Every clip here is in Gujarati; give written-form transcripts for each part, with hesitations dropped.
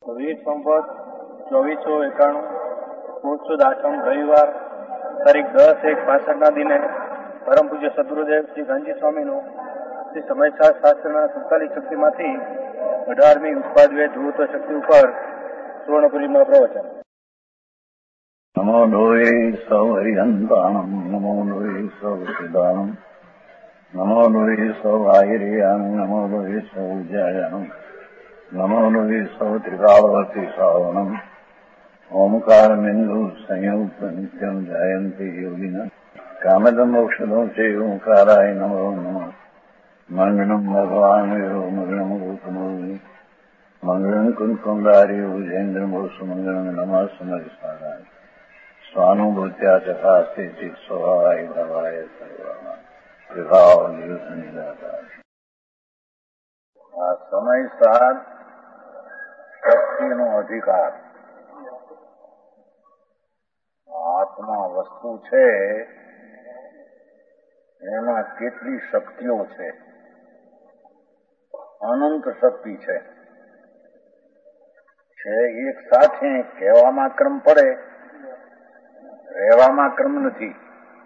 વીર સંવત 2491 પુરુષોત્તમ આઠમ રવિવાર તારીખ 10/1/65 દિને પરમ પૂજ્ય સદગુરુદેવ શ્રી ગાંધી સ્વામીનું શ્રી સમયસાર શાસ્ત્રના 47 શક્તિમાંથી 18મી ઉત્પાદવે ધ્રુવત્વ શક્તિ ઉપર સુવર્ણપુરીમાં પ્રવચન. નમો લોહે સૌ હરિહંતાણમ, નમો લોહે સૌ સિદ્ધાણમ, નમો લોહે સૌ આહિર્યાણમ, નમો લોહે સૌ જયાણમ, નમો લોહે સૌ ત્રિકાળવતી શ્રાવણમ, ઓમકારમિંદુ સંયુક્ત નિત્યમ જયંતિ યોગિના કામદમ મોક્ષદમ છે ઓંકારાય નમો નમઃ. મંગળમ ભગવાન વિરો મંગળમ ગૌતમોની મંગળમ કુંકુંડારી વિજેન્દ્રમો સુમંગળમ નમઃ સમરિસારાય સ્વાનુભૂત્યા ચકાસ્તે સ્વભાવાય ભવાય સર્વમાં વિભાવ નિયુત નિરાકાર. આ સમયસાર શક્તિનો અધિકાર આત્મા વસ્તુ છે, એમાં કેટલી શક્તિઓ છે? અનંત શક્તિ છે. એક સાથે કહેવામાં ક્રમ પડે, રહેવામાં ક્રમ નથી.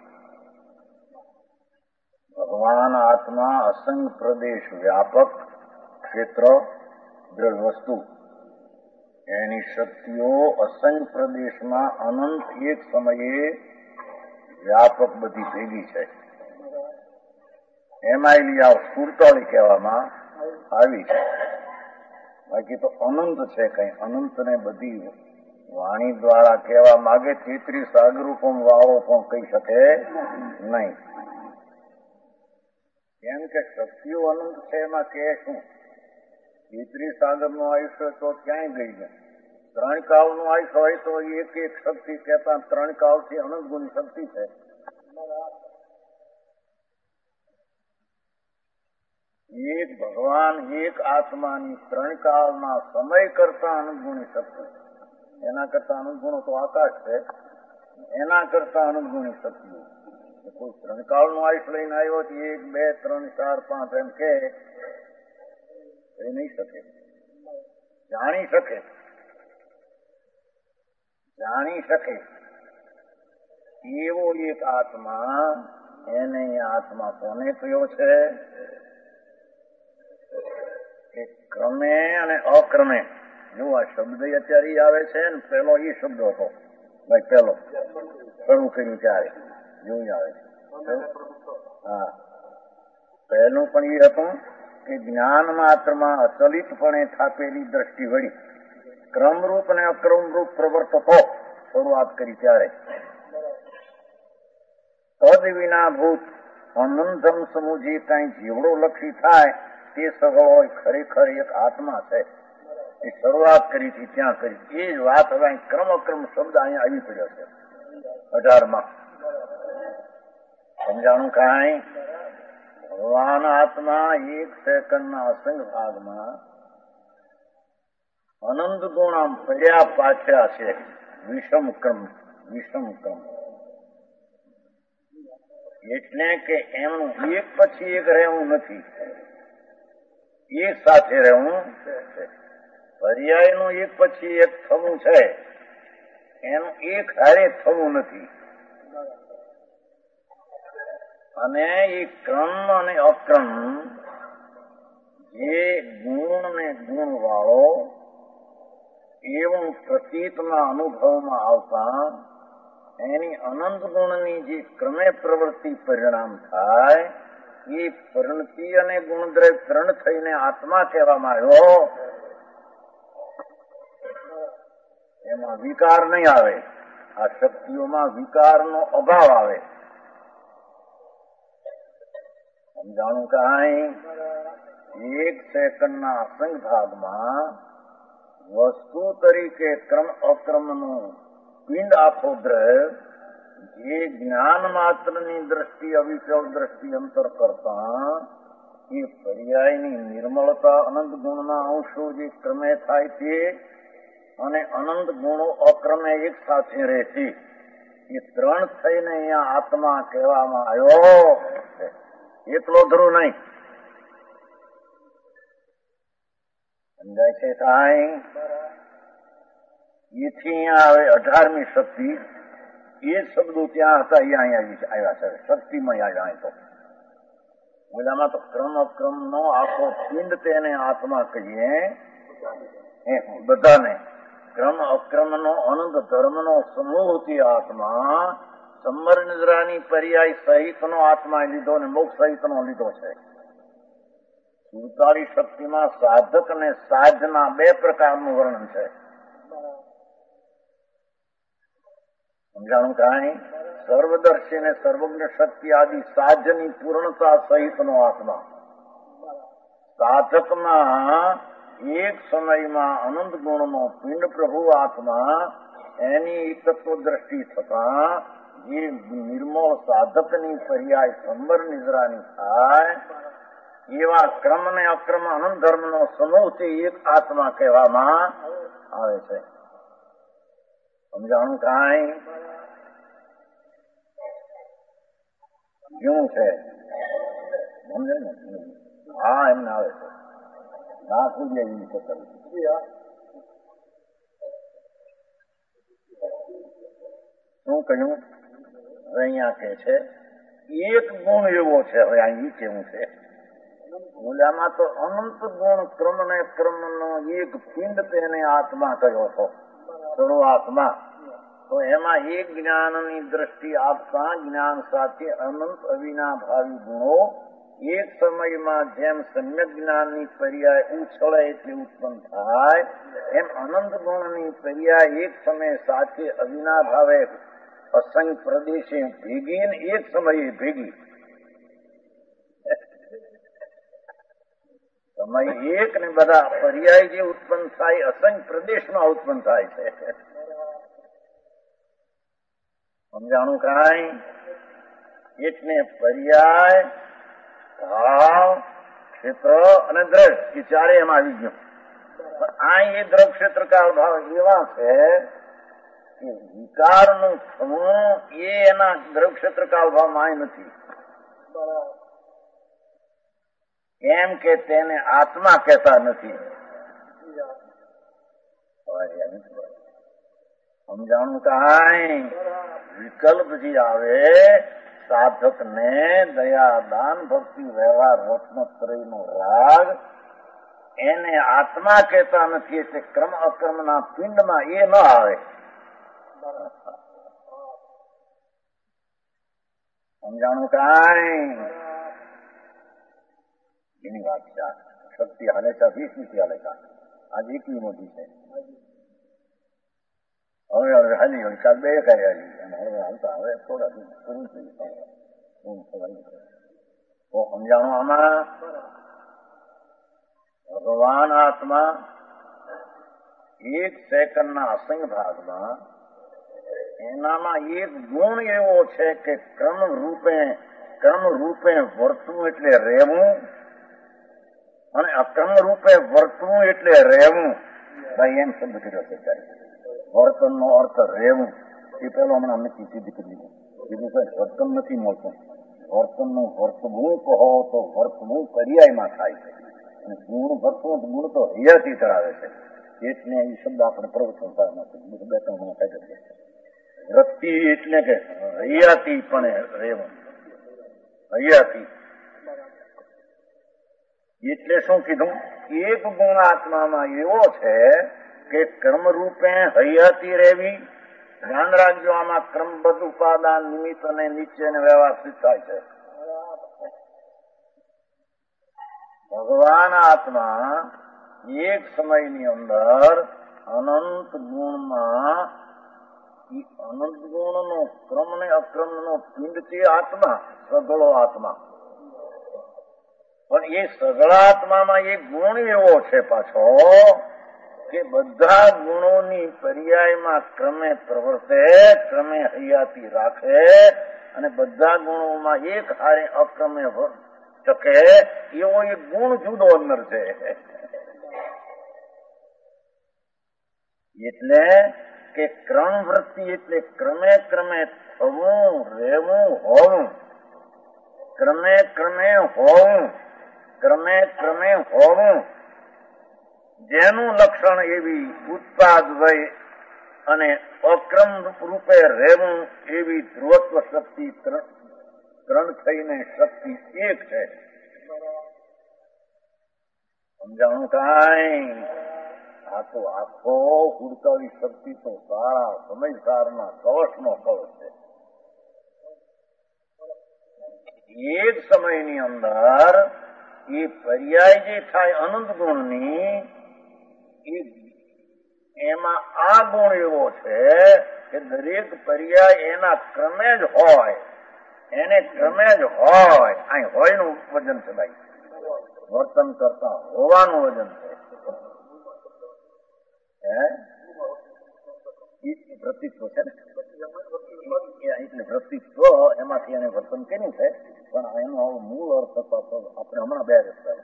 ભગવાન આત્મા અસંગ પ્રદેશ વ્યાપક ક્ષેત્ર દ્રઢ વસ્તુ, એની શક્તિઓ અસંગ પ્રદેશમાં અનંત એક સમયે વ્યાપક બધી ભેગી છે. એમાં આ સુરતોળી કહેવામાં આવી છે. બાકી તો અનંત છે. કઈ અનંતને બધી વાણી દ્વારા કહેવા માગે 33 સાગરૂપમ વાળો પણ કહી શકે નહીં. કેમ કે શક્તિઓ અનંત છે, એમાં કહે શું? 33 સાગરનું આયુષ્ય તો ક્યાંય ગઈ જાય. 3 કાળનું આયુષ્ય હોય તો એક એક શક્તિ કહેતા 3 કાળથી અનંત ગુણી શક્તિ છે. એક ભગવાન એક આત્માની 3 કાળના સમય કરતા અનંત ગુણી શક્તિ. એના કરતા અનંત ગુણો તો આકાશ છે, એના કરતા અનંત ગુણી શક્તિઓ. કોઈ 3 કાળનું આયુષ્ય લઈને આવ્યો 1, 2, 3, 4, 5 એમ કે એ નહીં શકે. જાણી શકે એવો એક આત્મા, એને આત્મા કોને કયો છે? કે ક્રમે અને અક્રમે. જો આ શબ્દ અત્યારે આવે છે ને, પેલો એ શબ્દ હતો ભાઈ, પેલો શરૂ કર્યું ત્યારે જોઈ આવે છે. હા, પહેલું પણ એ હતું કે જ્ઞાન માત્રમાં અચલિતપણે થાપેલી દ્રષ્ટિ વળી ક્રમરૂપ અને અક્રમરૂપ પ્રવર્તતો શરૂઆત કરી ત્યારે તદ વિનાભૂત અનંતમ સમૂહ જે કઈ જીવડો લક્ષી થાય તે સગળો ખરેખર એક આત્મા છે. એ શરૂઆત કરી હતી ત્યાં કરી. એ જ વાત હવે ક્રમ અક્રમ શબ્દ અહીંયા આવી પડ્યો છે 18માં. સમજાણું કાંઈ? ભગવાન આત્મા 1 સેકન્ડના અસંગ ભાગમાં અનંત ગુણ આમ પડ્યા પાછા છે. વિષમ ક્રમ. એટલે કે એમનું એક પછી એક રહેવું નથી, એક સાથે રહેવું છે. પર્યાયનું એક પછી એક થવું છે, એનું એક હારે થવું નથી. અને એ ક્રમ અને અક્રમ, જે ગુણ ને ગુણ વાળો એવું પ્રતીતના અનુભવમાં આવતા એની અનંત ગુણની જે ક્રમે પ્રવૃત્તિ પરિણામ થાય, એ પરિણતિ અને ગુણદ્રવ્ય ત્રણ થઈને આત્મા કહેવામાં આવ્યો. એમાં વિકાર નહીં આવે. આ શક્તિઓમાં વિકારનો અભાવ આવે. સમજાણું કાંઈ? 1 સેકન્ડના અસંગ ભાગમાં વસ્તુ તરીકે ક્રમ અક્રમનું પિંડ આખો દ્રવ્ય, જે જ્ઞાન માત્રની દ્રષ્ટિ અવિચળ દ્રષ્ટિ અંતર કરતા એ પર્યાયની નિર્મળતા અનંત ગુણના અંશો જે ક્રમે થાય તે અને અનંત ગુણો અક્રમે એક સાથે રહેશે, એ 3 થઈને અહીંયા આત્મા કહેવામાં આવ્યો. એકલો ધ્રુવ નહીં. સમજાય છે કાંઈ? એથી અહીંયા આવે 18મી શક્તિ. એ શબ્દો ત્યાં હતા, અહીંયા આવ્યા છે શક્તિમાં આવ્યા. તો ઓલામાં તો ક્રમ અક્રમનો આખો પિંડ તેને આત્મા કહીએ બધાને. ક્રમ અક્રમનો અનંત ધર્મનો સમૂહથી આત્મા સંવર નિદ્રાની પર્યાય સહિતનો આત્મા લીધો અને મોક્ષ સહિતનો લીધો છે. 47 શક્તિમાં સાધક અને સાધના 2 પ્રકારનું વર્ણન છે. સમજાણું કાંઈ? સર્વદર્શી ને સર્વજ્ઞ શક્તિ આદિ સાધ્યની પૂર્ણતા સહિતનો આત્મા. સાધકમાં એક સમયમાં અનંત ગુણનો પિંડ પ્રભુ આત્મા એની તત્વ દ્રષ્ટિ થતા જે નિર્મળ સાધકની પર્યાય સંવર નિદ્રાની થાય એવા ક્રમ ને અક્રમ અનંત ધર્મનો સમૂહથી એક આત્મા કહેવામાં આવે છે. સમજાણું કાંઈ? શું છે સમજે ને? હા, એમને આવે છે. ના શું એવી રીતે કરવું. શું કહ્યું? હવે અહીંયા કે છે એક ગુણ એવો છે. હવે અહીં કેવું છે? ઓલામાં તો અનંત ગુણ ક્રમ ને ક્રમનો એક પિંડ તેને આત્મા કહ્યો હતો, સર્વ આત્મા. તો એમાં એક જ્ઞાનની દ્રષ્ટિ આપતા જ્ઞાન સાથે અનંત અવિનાભાવી ગુણો એક સમયમાં જેમ સમ્યક જ્ઞાનની પર્યાય ઉછળે એટલે ઉત્પન્ન થાય એમ અનંત ગુણની પર્યાય એક સમય સાથે અવિનાભાવે અસંગ પ્રદેશે ભેગી ને એક સમયે ભેગી. સમય એક ને બધા પર્યાય જે ઉત્પન્ન થાય અસંગ પ્રદેશમાં ઉત્પન્ન થાય છે. સમજાણું કાંઈ? એટલે પર્યાય, ભાવ, ક્ષેત્ર અને દ્રઢ એ ચારે એમાં આવી ગયું. આ એ દ્રઢ ક્ષેત્ર કાળ ભાવ એવા છે કે વિકારનું થવું એ એના દ્રઢ ક્ષેત્ર કાળ ભાવમાં નથી. એમ કે તેને આત્મા કહેતા નથી. સમજાણું કાંઈ? વિકલ્પ જે આવે સાધક ને દયા દાન ભક્તિ વ્યવહાર રત્નત્રયનો રાગ એને આત્મા કહેતા નથી. એટલે ક્રમ અક્રમના પિંડમાં એ ન આવે. સમજાણું કાંઈ? એની વાત છે. શક્તિ હાલે છે 20 નથી હાલે છે. આજે 21 મોટી છે. હવે હાલી હોય કાલ 2 હાલી અને હવે હાલતા હવે થોડા દિવસ પૂરું થઈ ગયું. તો સમજાણું આમાં ભગવાન આત્મા 1 સેકન્ડના અસંગ ભાગમાં એનામાં એક ગુણ એવો છે કે ક્રમ રૂપે વર્તવું એટલે રહેવું અને અક્રમ રૂપે વર્તવું એટલે રહેવું. ભાઈ એમ શબ્દ કર્યો છે ત્યારે વર્તનનો અર્થ રહેવું એ પેલો હમણાં નથી સિદ્ધ કરી દીધું. બીજું સાહેબ વર્તન નથી મળતું. વર્તનનું વર્તવું કહો તો વર્તવું પર્યાયમાં થાય છે અને ગુણ વર્તવું ગુણ તો હૈયાથી ધરાવે છે. એટલે એ શબ્દ આપણે પ્રવચન નથી 2-3 કાઢી છે. વૃત્તિ એટલે કે હૈયાથી પણ રહેવું. હૈયાથી એટલે શું કીધું? એક ગુણ આત્મામાં એવો છે કે કર્મ રૂપે હૈયાથી રહેવી. ધ્યાન રાખજો, આમાં ક્રમબદ્ધ ઉપાદાન નિમિત્ત અને નીચે વ્યવસ્થિત થાય છે. ભગવાન આત્મા એક સમયની અંદર અનંત ગુણમાં અનંત ગુણનો ક્રમ ને અક્રમનો પિંડથી આત્મા સગળો આત્મા. પણ એ સગળા આત્મામાં એક ગુણ એવો છે પાછો કે બધા ગુણોની પર્યાયમાં ક્રમે પ્રવર્તે, ક્રમે હૈયાથી રાખે અને બધા ગુણોમાં એક હારે અક્રમે ટકે એવો એક ગુણ જુદો અંદર છે. એટલે કે ક્રમ વૃત્તિ એટલે ક્રમે ક્રમે થવું, રહેવું, હોવું. ક્રમે ક્રમે હોવું, ક્રમે ક્રમે હોવું જેનું લક્ષણ એવી ઉત્પાદ વય અને અક્રમ રૂપે રહેવું એવી ધ્રુવત્વ શક્તિ ત્રણ થઈને શક્તિ એક છે. સમજાણું કાંઈ? આ તો આખો હુડકાવી શક્તિ તો સારા સમયસારના કવચનો કવચ છે. એક સમયની અંદર એ પર્યાય જે થાય અનંત ગુણની, એમાં આ ગુણ એવો છે કે દરેક પર્યાય એના ક્રમે જ હોય, એને ક્રમે જ હોય. અહીં હોયનું વજન છે ભાઈ, વર્તન કરતા હોવાનું વજન છે. વૃત્તિત્વ છે ને, એટલે વૃત્તિત્વ એમાંથી એને વર્તન કર્યું છે. પણ એનો મૂળ અર્થ આપણે હમણાં બે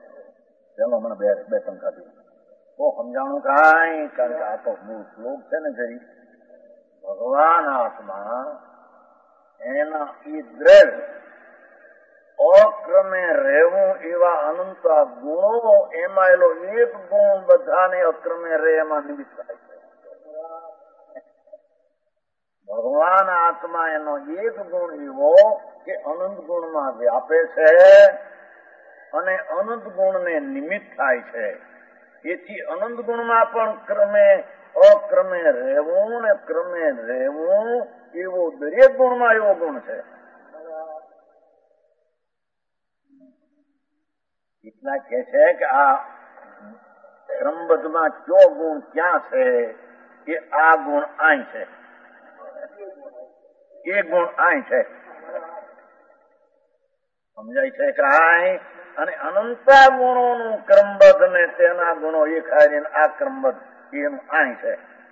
ટંકા તો સમજાણું કાંઈ? કારણ કે આ તો મૂળ શ્લોક છે ને, જરી ભગવાન આત્મા એના એ દ્રઢ અક્રમે રહેવું એવા અનંત ગુણો, એમાં એલો એક ગુણ બધાને અક્રમે રહે એમાં નિમિત્ત થાય છે. ભગવાન આત્મા એનો એક ગુણ એવો કે અનંત ગુણમાં વ્યાપે છે અને અનંત ગુણને નિમિત્ત થાય છે. એથી અનંત ગુણમાં પણ ક્રમે અક્રમે રહેવું ને ક્રમે રહેવું એવો દરેક ગુણમાં એવો ગુણ છે. એટલા કે છે કે આ ક્રમબદ્ધમાં કયો ગુણ ક્યાં છે, એ આ ગુણ અહીં છે, એ ગુણ અહીં છે. સમજાય છે કે અહીં? અને અનંતા ગુણોનું ક્રમબદ્ધ ને તેના ગુણો એક હારીને આ ક્રમબદ્ધ એનું અહીં છે.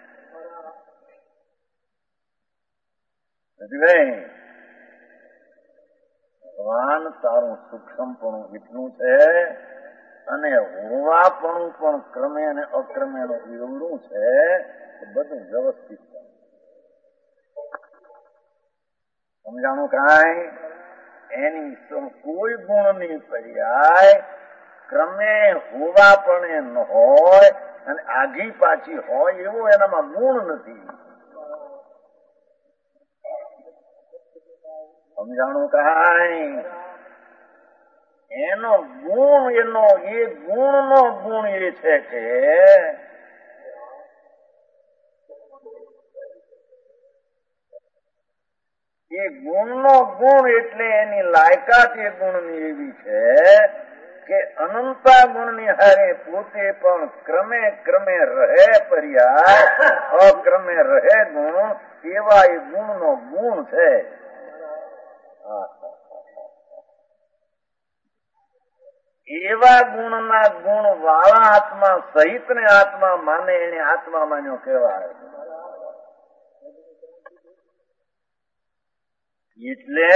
ભગવાન તારું સૂક્ષ્મપણું એટલું છે અને હોવાપણું પણ ક્રમે અને અક્રમે એવડું છે કે બધું વ્યવસ્થિત છે. સમજાણું કાંઈ? એની કોઈ ગુણની પર્યાય ક્રમે હોવાપણે ન હોય અને આગી પાછી હોય એવો એનામાં ગુણ નથી. સમજાણું કાંઈ? એનો ગુણ એ ગુણનો ગુણ એ છે કે એ ગુણનો ગુણ એટલે એની લાયકાત એ ગુણની એવી છે કે અનંતા ગુણની હારે પોતે પણ ક્રમે ક્રમે રહે પર્યાય, અક્રમે રહે ગુણ, એવા એ ગુણનો ગુણ છે. એવા ગુણના ગુણ વાળા આત્મા સહિત ને આત્મા માને એને આત્મા માન્યો કહેવાય. એટલે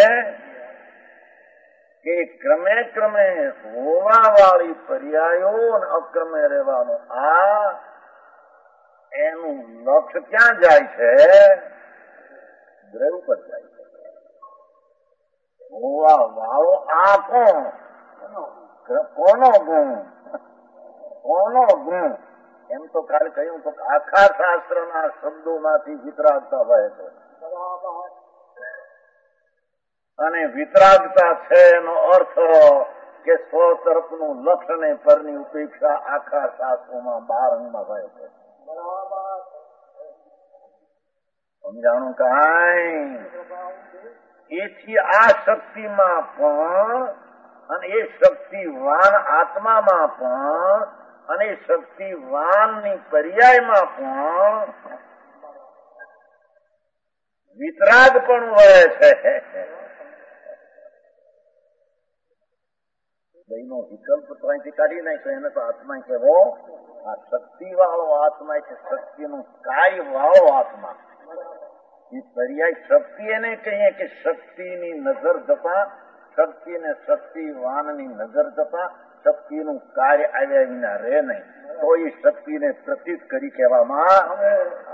કે ક્રમે ક્રમે હોવા વાળી પર્યાયો અને અક્રમે રહેવાનું આ એનું લક્ષ્ય ક્યાં જાય છે? દ્રવ પર જાય છે. હોવા વાળો આ કોણ? કોનો ગુણ? કોનો ગુણ? એમ તો કાલે કહ્યું તો આખા શાસ્ત્રના શબ્દોમાંથી વિતરાગતા વહે છે. અને વિતરાગતા છે એનો અર્થ કે સ્વ તરફનું લક્ષ્ય ને પરની ઉપેક્ષા આખા શાસ્ત્રોમાં 12 અંગમાં વહે છે. સમજાણું કાંઈ? એથી આ શક્તિમાં પણ અને એ શક્તિવાન આત્મામાં પણ અને શક્તિવાનની પર્યાયમાં પણ વિતરાગ પણ વહે છે. બેનો વિકલ્પ તો અહીંથી કાઢી નાખ્યો. એને તો આત્મા કહેવો આ શક્તિ વાળો આત્મા એટલે શક્તિનું કાર્ય વાળો આત્મા. એ પર્યાય શક્તિ એને કહીએ કે શક્તિની નજર જતા, શક્તિને શક્તિવાનની નજર જતા શક્તિનું કાર્ય આવ્યા વિના રહે નહીં, તો એ શક્તિને પ્રતીત કરી કહેવામાં આવે.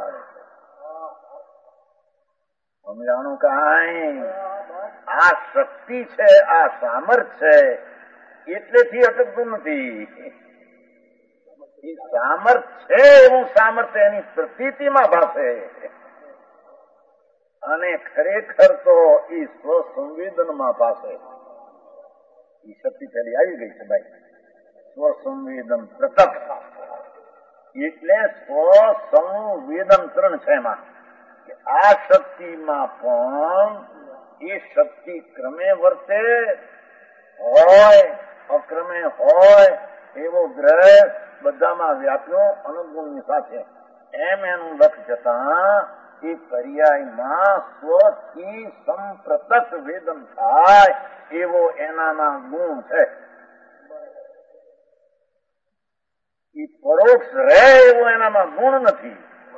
સમજાણું કાંઈ? આ શક્તિ છે, આ સામર્થ્ય છે, એટલેથી અટકતું નથી. એ સામર્થ છે એવું સામર્થ્ય એની પ્રતીતિમાં ભાષે, અને ખરેખર તો એ સ્વસંવેદનમાં પાસે. એ શક્તિ પેલી આવી ગઈ છે ભાઈ, સ્વસંવેદન પ્રત્યક્ષ. એટલે સ્વસંવેદન 3 છે એમાં. આ શક્તિમાં પણ એ શક્તિ ક્રમે વર્તે હોય, અક્રમે હોય એવો ગ્રહ બધામાં વ્યાપ્યો અનુગુણની સાથે, એમ એનું લક્ષ જતા એ પર્યાયમાં સ્વથી સંપ્રતક વેદન થાય એવો એનામાં ગુણ છે. એ પરોક્ષ રહે એવો એનામાં ગુણ નથી.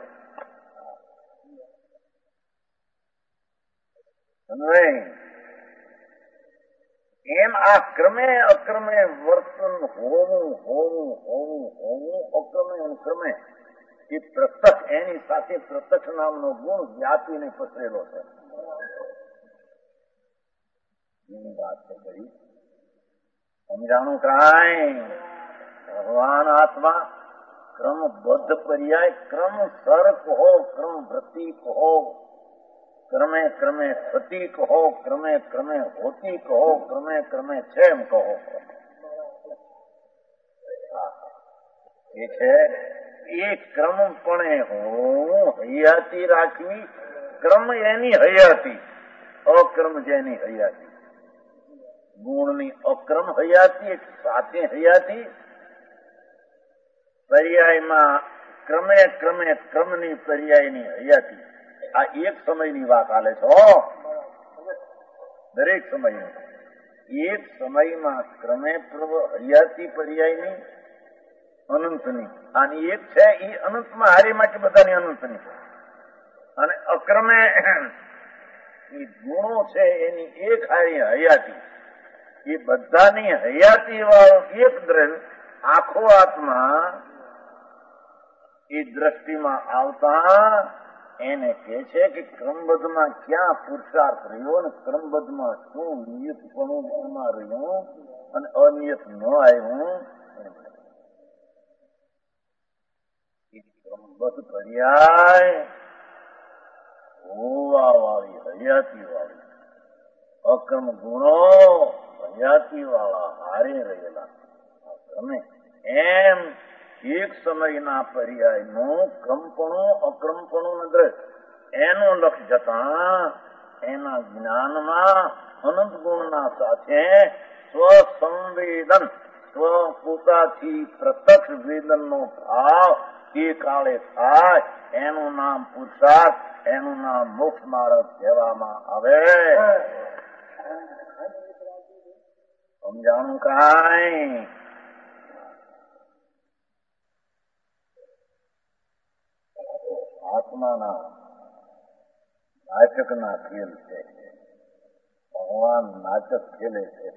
એમ આ ક્રમે અક્રમે વર્તન હોવું હોવું હોવું હોવું અક્રમે અનુક્રમે એ પ્રત્યક્ષ, એની સાથે પ્રત્યક્ષ નામનો ગુણ વ્યાપીને પસરેલો છે. એની વાત છે કરી સમજાણું કાંઈ. ભગવાન આત્મા ક્રમબદ્ધ પર્યાય, ક્રમ સર કહો, ક્રમ વૃત્તિ કહો, ક્રમે ક્રમે થતી કહો, ક્રમે ક્રમે હોતી કહો, ક્રમે ક્રમે છે એમ કહો. એ છે એ ક્રમપણે હું હયાતી રાખવી, ક્રમ એની હયાતી, અક્રમ જેની હયાતી. ગુણની અક્રમ હયાતી, સાથે હયાતી, પર્યાયમાં ક્રમે ક્રમે ક્રમની પર્યાયની હયાતી. આ એક સમયની વાત હાલે છે, દરેક સમયની. એક સમયમાં ક્રમે હયાતી પર્યાયની અનંતની, અને એક છે એ અનંતમાં હારી માટે બધાની અનંતની. અને અક્રમે એ ગુણો છે એની એક હારી હયાતી, એ બધાની હયાતી વાળો એક દ્રવ્ય આખો આત્મા એ દ્રષ્ટિમાં આવતા એને કે છે કે ક્રમબદ્ધમાં ક્યાં પુરુષાર્થ રહ્યો ને ક્રમબદ્ધમાં શું નિયતપણું એમાં રહ્યું અને અનિયત ન આવ્યું. ક્રમબદ્ધ પર્યાય હોવા વાળી હયાતી વાળી, અક્રમ ગુણો હયાતી વાળા હારે રહેલા. તમે એમ એક સમયના પર્યાયનું ક્રમપણું અક્રમપણું નજર એનું લક્ષ જતા એના જ્ઞાનમાં અનંત ગુણના સાથે સ્વસંવેદન, સ્વપોતાથી પ્રત્યક્ષ વેદનનો ભાવ એ કાળે થાય. એનું નામ પુરુષાર્થ, એનું નામ મોક્ષ માર્ગ કહેવામાં આવે. સમજાણું કાંઈ. આત્માના નાટકના ખેલ છે. ભગવાન નાટક ખેલે છે.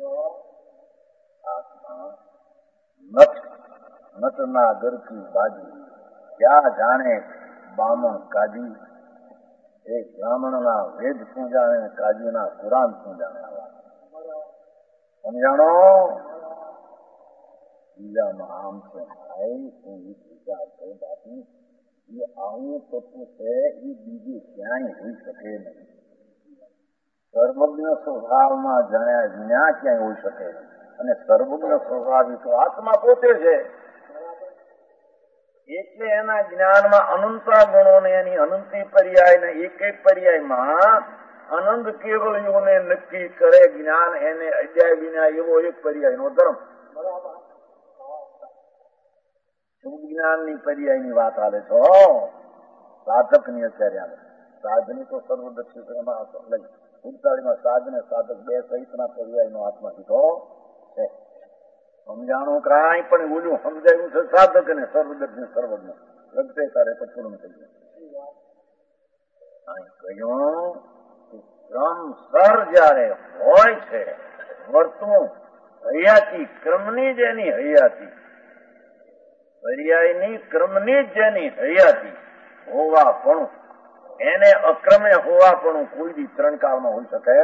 આત્મા નટના ગરકી બાજી, ક્યાં જાણે બામણ કાજી. એ બ્રાહ્મણના વેદ શું જાણે, કાજીના કુરાન શું જાણે. સમજાણો. બીજામાં આમ છે ભાઈ, હું વિચાર કરું બાપી, એ આવું તત્વ છે એ બીજું ક્યાંય હોઈ શકે નહીં. સર્વજ્ઞ સ્વભાવમાં જાણ્યા વિના ક્યાંય હોઈ શકે નહીં. અને સર્વજ્ઞ સ્વભાવી તો આત્મા પોતે છે. એટલે એના જ્ઞાનમાં અનંતા ગુણોને એની અનંતી પર્યાય ને એક એક પર્યાયમાં અનંત કેવળીઓને નક્કી કરે જ્ઞાન, એને અડ્યા વિના એવો એક પર્યાયનો ધર્મ. શુદ્ધ જ્ઞાનની પર્યાયની વાત હાલે છો. સાધકની અત્યારે આવે. સાધની તો સર્વદક્ષિણમાં લઈ ઉડતાળીમાં સાધને સાધક બે સહિતના પર્યાયનો આત્મા કીધો છે. સમજાણું કાંઈ પણ ઓલું સમજાયું છે સાધક અને સર્વદક્ષિણ સર્વજ્ઞ લગતે તારે તો પૂર્ણ થઈ ગયું. કહ્યું ક્રમ સર જયારે હોય છે વર્તવું હયાતી, ક્રમની જ એની હયાતી, પર્યાયની ક્રમની જ જેની હયાતી હોવાપણું, એને અક્રમે હોવાપણું કોઈ દી 3 કાળમાં હોઈ શકે.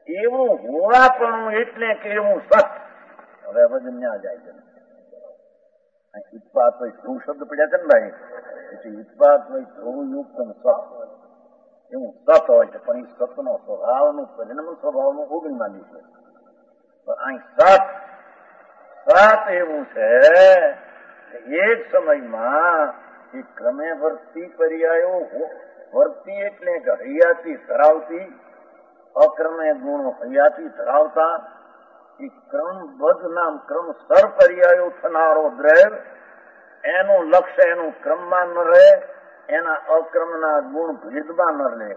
એવું હોવાપણું એટલે કે એવું સત. હવે વજન ન્યા જાય છે. ઉત્પાદ હોય ધ્રુવ શબ્દ પડ્યા છે ને ભાઈ, એટલે ઉત્પાદ હોય ધ્રુવયુક્ત સત, એવું સત હોય છે. પણ એ સતનો સ્વભાવનું પરિણામ સ્વભાવનું ઓગણી માંડી છે. પણ અહીં સત એવું છે એક સમયમાં એ ક્રમે વર્તી પર્યાયો, વર્તી એટલે કે હૈયાતી ધરાવતી, અક્રમે ગુણો હૈયાતી ધરાવતા, એ ક્રમબદ્ધ નામ ક્રમસર પર્યાયો થનારો દ્રવ્ય, એનું લક્ષ્ય એનું ક્રમમાં ન રહે, એના અક્રમના ગુણ ભેદમાં ન રહે.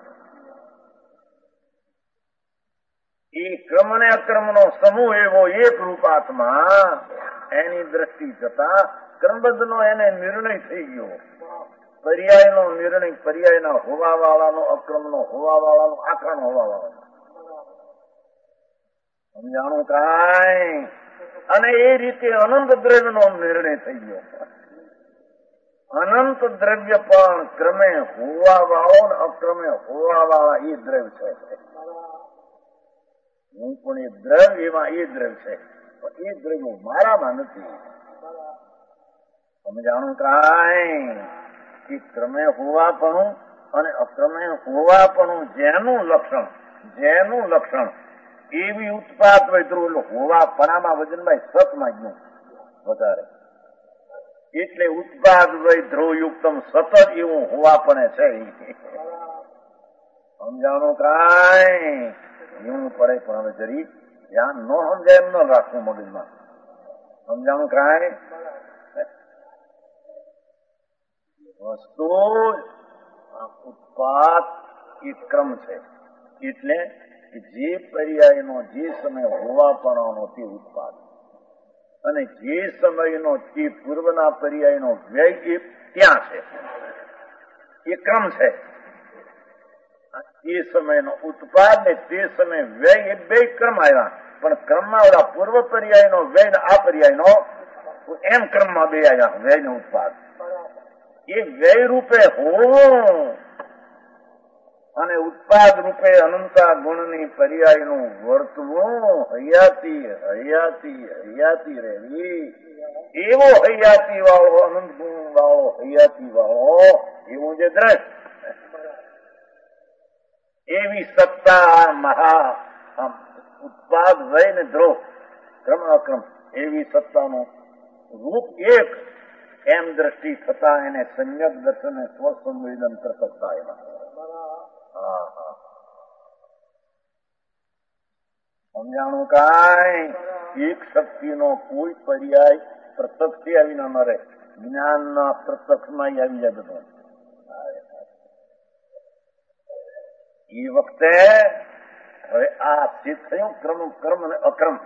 એ ક્રમ અને અક્રમનો સમૂહ એવો એક રૂપાત્મા, એની દ્રષ્ટિ જતા ક્રમબદ્ધનો એને નિર્ણય થઈ ગયો. પર્યાયનો નિર્ણય પર્યાયના હોવા વાળાનો, અક્રમનો હોવા વાળાનો, આખાનો હોવા વાળાનો. સમજાણું કાંઈ? અને એ રીતે અનંત દ્રવ્યનો નિર્ણય થઈ ગયો. અનંત દ્રવ્ય પણ ક્રમે હોવા વાળો ને અક્રમે હોવા વાળા એ દ્રવ્ય છે. હું પણ એ દ્રવ્ય, એમાં એ દ્રવ્ય છે, પણ એ દ્રવ્યો મારામાં નથી. સમજાણું કાંઈ? એ ક્રમે હોવાપણું અને અક્રમે હોવાપણું જેનું લક્ષણ એવી ઉત્પાદ વૈદ્રું, હોવાપણામાં વજનભાઈ સતમાં જ વધારે, એટલે ઉત્પાદ વૈદ્રોયુક્તમ સતત એવું હોવાપણે છે. સમજાણું કાંઈ? એવું પડે, પણ હવે જરી ધ્યાન ન સમજાય એમ ન રાખવું મગજમાં. સમજાણું કાંઈ? વસ્તુ ઉત્પાદ એ ક્રમ છે, એટલે જે પર્યાયનો જે સમય હોવાપણાનો તે ઉત્પાદ, અને જે સમયનો તે પૂર્વના પર્યાયનો વ્યય એ ત્યાં છે, એ ક્રમ છે. એ સમયનો ઉત્પાદ ને તે સમય વ્યય એ બે ક્રમ આવ્યા, પણ ક્રમમાં ઓલા પૂર્વ પર્યાયનો વ્યય ને આ પર્યાયનો એમ ક્રમમાં બે આવ્યા. વ્યય ને ઉત્પાદ એ વ્યય રૂપે હોવું અને ઉત્પાદ રૂપે અનંતા ગુણની પર્યાયનું વર્તવું, હૈયાતી રહેવી, એવો હૈયાતી વાળો, અનંત ગુણ વાળો, હૈયાતી વાળો એવું જે દ્રશ્ય, એવી સત્તા મહા ઉત્પાદ વય ને ધ્રુવ ક્રમ અક્રમ એવી સત્તાનું રૂપ એક, એમ દ્રષ્ટિ થતા એને સંયક દર્શન સ્વસંવેદન કરતા એવા. સમજાણું કાંઈ? એક શક્તિનો કોઈ પર્યાય પ્રત્યક્ષથી આવી ન રહે, જ્ઞાનના પ્રત્યક્ષમાં આવી જાય બધું. એ વખતે હવે આ સિદ્ધ થયું કર્મ અને અક્રમ.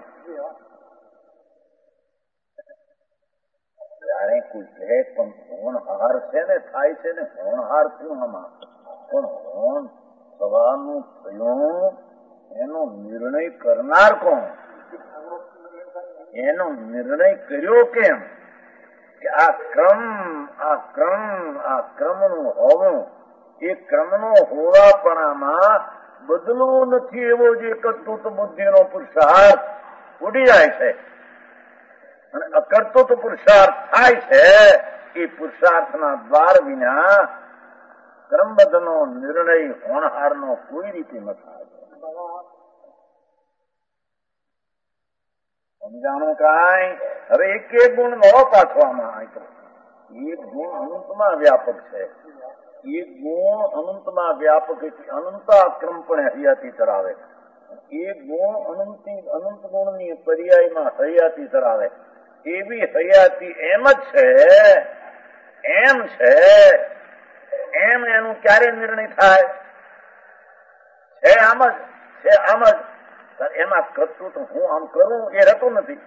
જયારે કોઈ કહે પણ હોણહાર છે ને થાય છે ને, હોણહાર થયું આમાં, પણ હોણ થવાનું થયું એનો નિર્ણય કરનાર કોણ? એનો નિર્ણય કર્યો કેમ? કે આ ક્રમનું હોવું, એ ક્રમનો હોવાપણામાં બદલવું નથી એવો જે કરતૂત બુદ્ધિનો પુરુષાર્થ ઉડી જાય છે, અને અકર્તૃત પુરુષાર્થ થાય છે, એ પુરુષાર્થના દ્વાર વિના ક્રમબદ્ધનો નિર્ણય હોણહારનો કોઈ રીતે ન થાય. સમજાણું કાંઈ? હવે એક ગુણ નો પાછવામાં આવ્યો. એક ગુણ અનંતમાં વ્યાપક છે, એક ગુણ અનંતમાં વ્યાપક એટલે અનંતા ક્રમ પણ હૈયાતી ધરાવે. એક ગુણ અનંત ગુણની પર્યાયમાં હૈયાતી ધરાવે. એવી હૈયાતી એમ જ છે, એમ એનું ક્યારે નિર્ણય થાય? છે આમ જ. એમાં કરતું તો હું આમ કરું એ રહેતું નથી.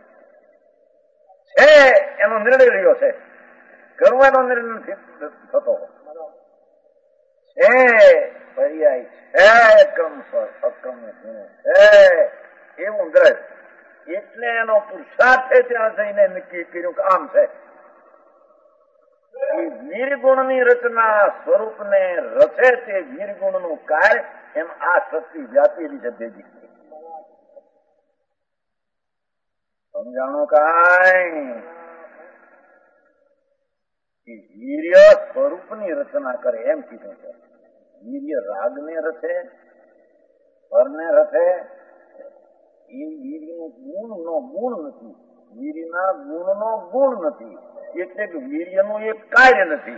છે એનો નિર્ણય રહ્યો છે, કરવાનો નિર્ણય નથી થતો. છે પર્યાય છે, ક્રમ અક્રમ છે એવું દ્રશ્ય, એટલે એનો પુરુષાર્થ છે ત્યાં જઈને નક્કી કર્યું કે આમ છે. એ વીરગુણની રચના સ્વરૂપને રચે તે વીરગુણનું કાર્ય, એમ આ શક્તિ વ્યાપેલી છે ભેગી. સમજાણું કાંઈ? કલ્પની રચના કરે એમ કીધું છે. વીર્ય રાગને રચે, પરને રચે, એ વીર્યનું ગુણનો ગુણ નથી, વીર્યના ગુણનો ગુણ નથી, એટલે કે વીર્યનું એક કાર્ય નથી.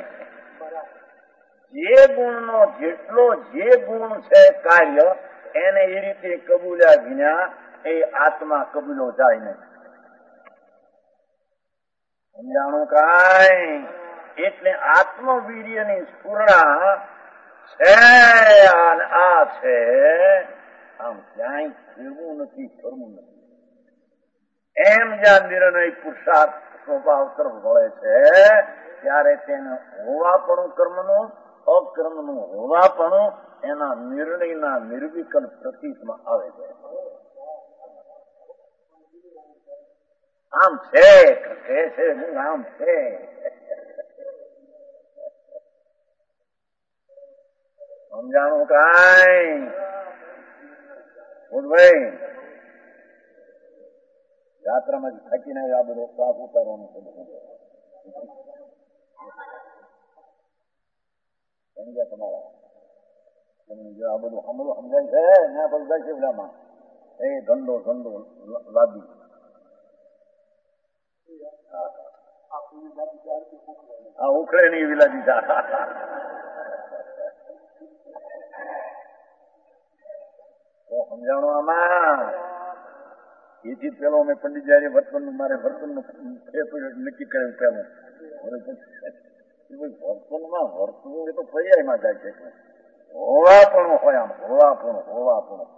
જે ગુણનો જેટલો જે ગુણ છે કાર્ય એને એ રીતે કબૂલ્યા વિના એ આત્મા કબૂલો જાય નહીં. સમજાણું કાંઈ? એટલે આત્મવીર્યની સ્ફુરણા છે અને આ છે, આમ ક્યાંય ફેરવું નથી, ફરવું નથી. એમ જ્યાં નિર્ણય પુરુષાર્થ સ્વભાવ તરફ વળે છે ત્યારે તેને હોવાપણું કર્મનું, અકર્મનું હોવાપણું એના નિર્ણયના નિર્વિકલ્પ પ્રતીતમાં આવે છે. આમ છે કહે છે, હું આમ છે. સમજાણું કાંઈ? ભાઈ યાત્રામાં થાકીને આ બધો સાફ ઉતારવાનું છે. તમારા આ બધું સમજાય છે ને બધા છે બધામાં એ ધંધો ધંધો લાદી આ ઉખડે નહીં વિલા દીધા. તો સમજાણું આમાં એથી પેલો મેં પંડિત જયારે વર્તનનું મારે વર્તનનું નક્કી કર્યું પેલું વર્તનમાં વર્તવું એ તો પર્યાયમાં જાય છે. હોવાપણું હોય આમ હોવાપણું હોવાપણું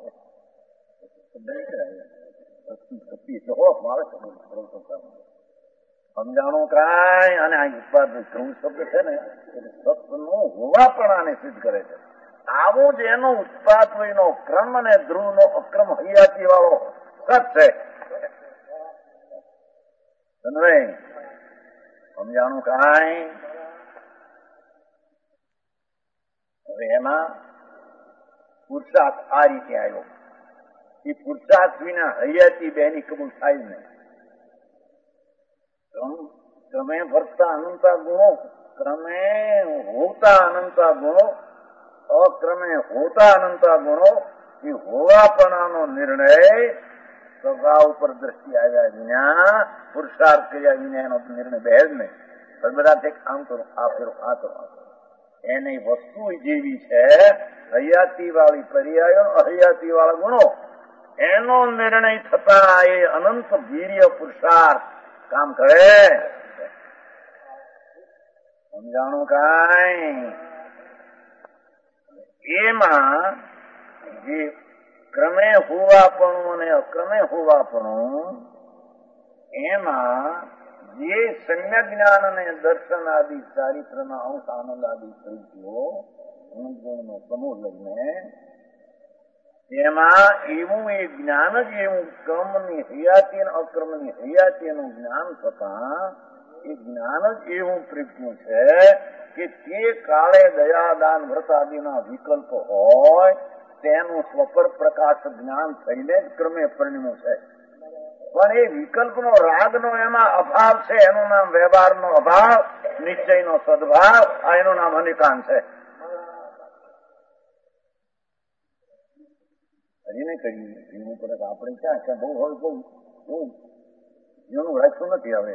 સમજાણું કાંઈ? અને આ ઉત્પાદ ધ્રુવ શબ્દ છે ને સત્યનું હોવાપણાને સિદ્ધ કરે છે. આવું જ એનો ઉત્પાદનો ક્રમ અને ધ્રુવનો અક્રમ હૈયાતી વાળો સત છે. સમજાણું કાંઈ? હવે એમાં પુરુષાર્થ આ રીતે આવ્યો. એ પુરુષાર્થ વિના હૈયાતી બેની કબૂલ થાય નહીં. ક્રમે ભરતા અનંતા ગુણો, ક્રમે હોતા અનંતા ગુણો, અક્રમે હોતા અનંતા ગુણો, એ હોવાપણાનો નિર્ણય સ્વભાવ ઉપર દ્રષ્ટિ આવ્યા વિના, પુરુષાર્થ કર્યા વિના એનો નિર્ણય બે જ નહીં. બધા આમ કરો, આ ફેરો, આ કરો, આ કરો. એની વસ્તુ જેવી છે હૈયાતી વાળી પર્યાયો, અહૈયાતી વાળા ગુણો, એનો નિર્ણય થતા એ અનંત વીર્ય પુરુષાર્થ કામ કરે. સમજાણું કાંઈ? એમાં જે ક્રમે હોવાપણું અને અક્રમે હોવાપણું, એમાં જે સમ્યક જ્ઞાન અને દર્શન આદિ ચારિત્રના અંશ આનંદ આદિ પ્રવૃત્તિઓ ગુણનો સમૂહ લઈને એમાં એવું એ જ્ઞાન જ એવું ક્રમની હૈયાતી અને અક્રમની હૈયાતીનું જ્ઞાન થતા એ જ્ઞાન જ એવું પ્રજ્ઞું છે કે તે કાળે દયાદાન વ્રત આદિના વિકલ્પ હોય તેનું સ્વપર પ્રકાશ જ્ઞાન થઈને જ ક્રમે પરિણમ્યું છે. પણ એ વિકલ્પનો રાગનો એમાં અભાવ છે, એનું નામ વ્યવહારનો અભાવ, નિશ્ચયનો સદભાવ, આ એનું નામ અનિકાન છે. હરીને કરીએ જીવનું પરત આપણે ક્યાં છે બહુ હોય બહુ એવું જીવનું રાખ્યું નથી. હવે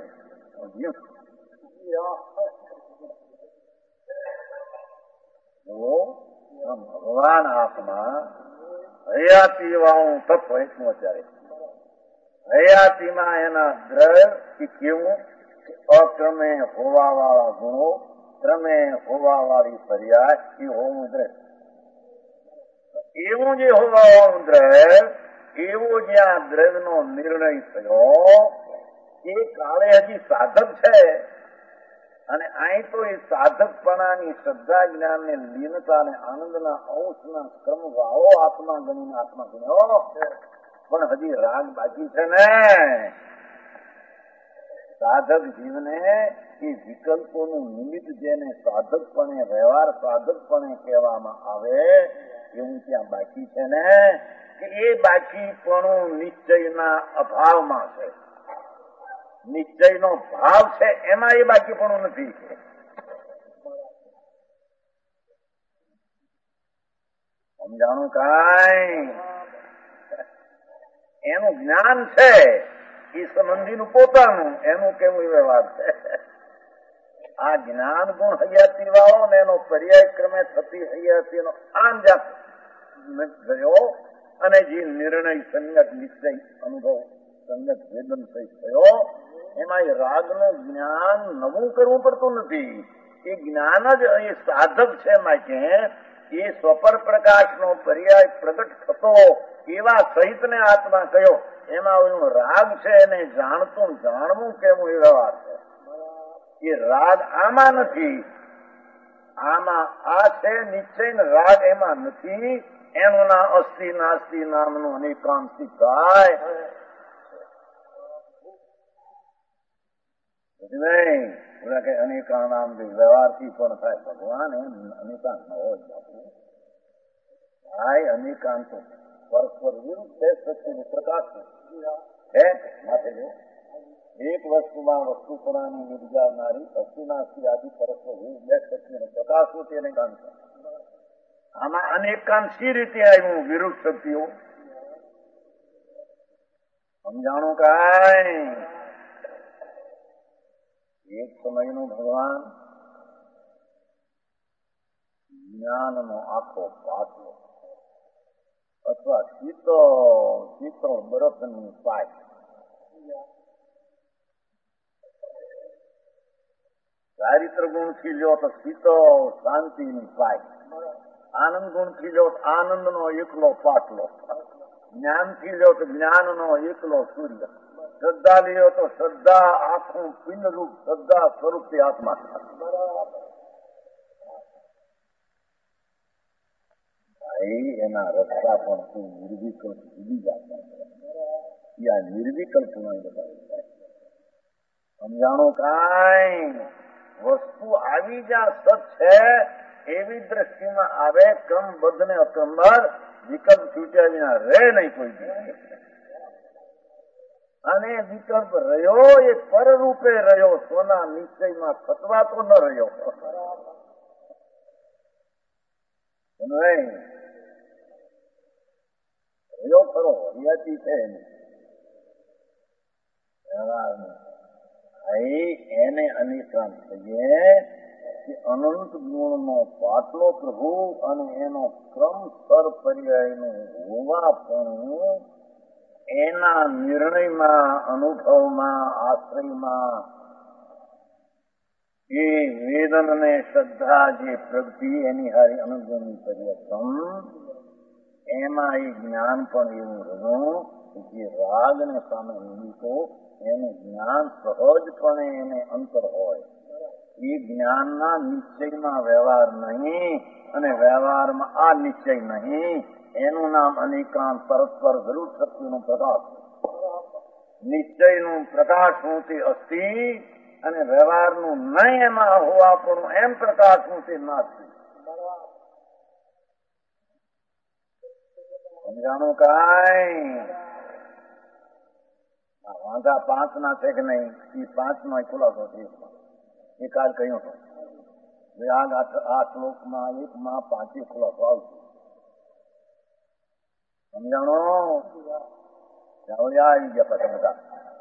ભગવાન આત્મા હયાતી વાળું તત્વ એટલું અત્યારે હયાતીમાં એના દ્રવ્ય કેવું અક્રમે હોવા વાળા ગુણો, ક્રમે હોવા વાળી પર્યાય એ હોવું દ્રવ્ય. એવું જે હોવા વાળું દ્રવ્ય, એવો જ્યાં દ્રવ્યનો નિર્ણય થયો એ કાળે હજી સાધક છે. અને અહીં તો એ સાધકપણાની શ્રદ્ધા જ્ઞાન ને લીનતા અને આનંદના અંશના ક્રમ વાળો આત્મા ગણીને આત્મા ગણ્યો, પણ હજી રાગ બાકી છે ને. સાધક જીવને એ વિકલ્પોનું નિમિત્ત જેને સાધકપણે વ્યવહાર સાધકપણે કહેવામાં આવે એવું ત્યાં બાકી છે ને, કે એ બાકીપણું નિશ્ચયના અભાવમાં છે. નિશ્ચયનો ભાવ છે એમાં એ બાકીપણું નથી. સમજાણું કાંઈ? એનું જ્ઞાન છે એ સંબંધીનું પોતાનું, એનું કેવું વ્યવહાર છે. આ જ્ઞાન ગુણ હયાતી વાળો ને એનો પર્યાય ક્રમે થતી હયાતીનો આમ જાત ગયો અને જે નિર્ણય સંગત નિશ્ચય અનુભવ સંગત વેદન સહિત થયો, એમાં એ રાગનું જ્ઞાન નવું કરવું પડતું નથી. એ જ્ઞાન જ એ સાધક છે. માટે એ સ્વપર પ્રકાશનો પર્યાય પ્રગટ થતો એવા સહિતને આત્મા કયો. એમાં એનું રાગ છે એને જાણતું જાણવું કેવું એ વ્યવહાર છે. એ રાગ આમાં નથી, આમાં આ છે નિશ્ચય, રાગ એમાં નથી. એનું ના અસ્થિ નાસ્તિ નામનું અનેકાંતિક થાય નહીં. કે અનેકા નામ વ્યવહારથી પણ થાય. ભગવાન એમ અનેકાંત ન હોય બાપુ. થાય અનેકાંત પરસ્પર વિરુદ્ધ છે. સત્યનું પ્રકાશ છે માટે એક વસ્તુમાં વસ્તુપણાની નિર્જાવનારી અસ્થિનાસ્તિ આદિ પરસ્પર વિરુદ્ધ બે સત્યનો પ્રકાશ તે અનેકાંત. આમાં અનેકાંત સી રીતે આવ્યું? વિરુદ્ધ શક્તિઓ સમજાણું કાંઈ? એક સમયનું ભગવાન જ્ઞાનનો આખો પાટલો અથવા શીતળ બરફની પાઇપ ચારિત્ર ગુણથી લો તો શીતળ શાંતિની પાઇપ, આનંદ ગુણથી લો તો આનંદનો એકલો પાટલો, જ્ઞાનથી લો તો જ્ઞાનનો એકલો સૂર્ય, શ્રદ્ધા લ્યો તો શ્રદ્ધા આખું પિંડ રૂપ શ્રદ્ધા સ્વરૂપથી આત્મા. એના રસ્તા પણ કોઈ નિર્વિકલ્પ જુદી જતા. આ નિર્વિકલ્પ નો સમજાણું કાંઈ? વસ્તુ આવી જ્યાં સત છે એવી દ્રષ્ટિમાં આવે. ક્રમબદ્ધ ને અક્રમબદ્ધ વિકલ્પ છૂટ્યા વિના રહે નહીં કોઈ દી. અને વિકલ્પ રહ્યો એ પરરૂપે રહ્યો, સોના નિશ્ચયમાં ખતવાતો ન રહ્યો. રહ્યો ખરો, હરિયાતી છે એને અનેકાંત કહીએ કે અનંત ગુણનો પાટલો પ્રભુ અને એનો ક્રમ સ્તર પર્યાયનું હોવા પણ એના નિર્ણયમાં અનુભવમાં આશ્રયમાં એ વેદન ને શ્રદ્ધા જે પ્રગતિ એની હારી અનુભવની પર્યટન એમાં એ જ્ઞાન પણ એવું રહ્યું કે રાગ ને સામે નિમિત્તો એનું જ્ઞાન સહજપણે એને અંતર હોય. એ જ્ઞાનના નિશ્ચયમાં વ્યવહાર નહીં અને વ્યવહારમાં આ નિશ્ચય નહીં. એનું નામ અનેકાંત પરસ્પર વિરુદ્ધ શક્તિનું પ્રકાશ. નિશ્ચયનું પ્રકાશ હું તે અસ્થિ અને વ્યવહારનું નહીં એમાં હોવા પણ એમ પ્રકાશ હું તે નાસ્તિ. સમજાણું કાંઈ? વાંધા 5 ના છે કે નહીં એ 5 નો ખુલાસો છે. એકાદ કહ્યું હતો આ શ્લોકમાં 1 માં 5 ખુલાસો આવશે. સમજાણો? આવી ગયા પછી બધા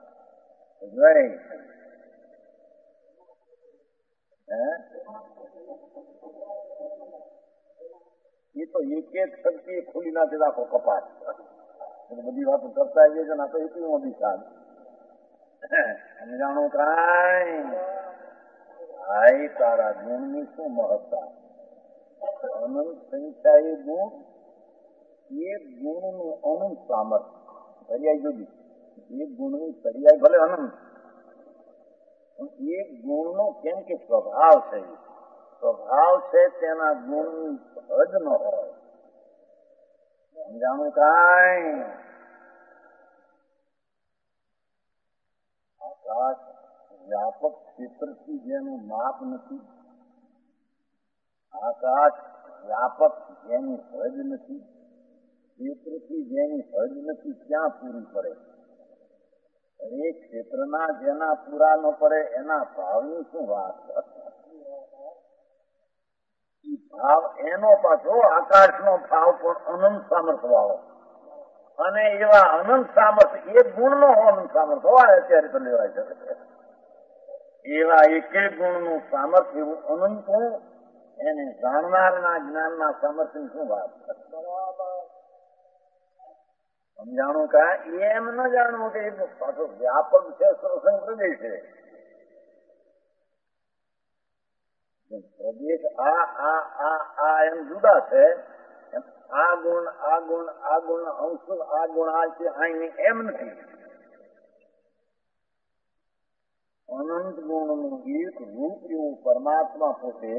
એ તો એક શક્તિ ખુલી નાખે આખો કપાટ. બધી વાતો કરતા આવીએ છે ને તો એટલી મોટી સાલ. સમજાણું કાંઈ? ભાઈ તારા ગુણની શું મહત્તા? અનંત સંખ્યા એ ગુણ, એક ગુણનું અનંત સામર્થ્ય. પર્યાય જુદી. એક ગુણની પર્યાય ભલે અનંત, એક ગુણનો કેમ કે સ્વભાવ છે. સ્વભાવ છે તેના ગુણની હદ ન હોય. સમજાણું કાંઈ? આકાશ વ્યાપક ક્ષેત્રથી જેનું માપ નથી, આકાશ વ્યાપક જેની હદ નથી, ક્ષેત્રથી જેની હદ નથી ક્યાં પૂરી પડે? એ ક્ષેત્રના જેના પૂરા ન પડે એના ભાવની શું વાત? ભાવ એનો પાછો આકાશનો ભાવ પણ અનંત સામર્થ્ય વાળો, અને એવા અનંત સામર્થ્ય એક ગુણનો અનંત સામર્થ્ય હોય અત્યારે તો લેવાય છે. એવા એક ગુણનું સામર્થ્ય એવું અનંતું, એને જાણનારના જ્ઞાનના સામર્થ્યની શું વાત? સમજાણું કા? એમ ન જાણવું કે પાછો વ્યાપક છે, સત્સંગ પ્રદેશ છે. પ્રદેશ આ એમ જુદા છે. આ ગુણ અંશ, આ ગુણ આ છે, અહીં એમ નથી. અનંત ગુણનું એક રૂપ એવું પરમાત્મા પોતે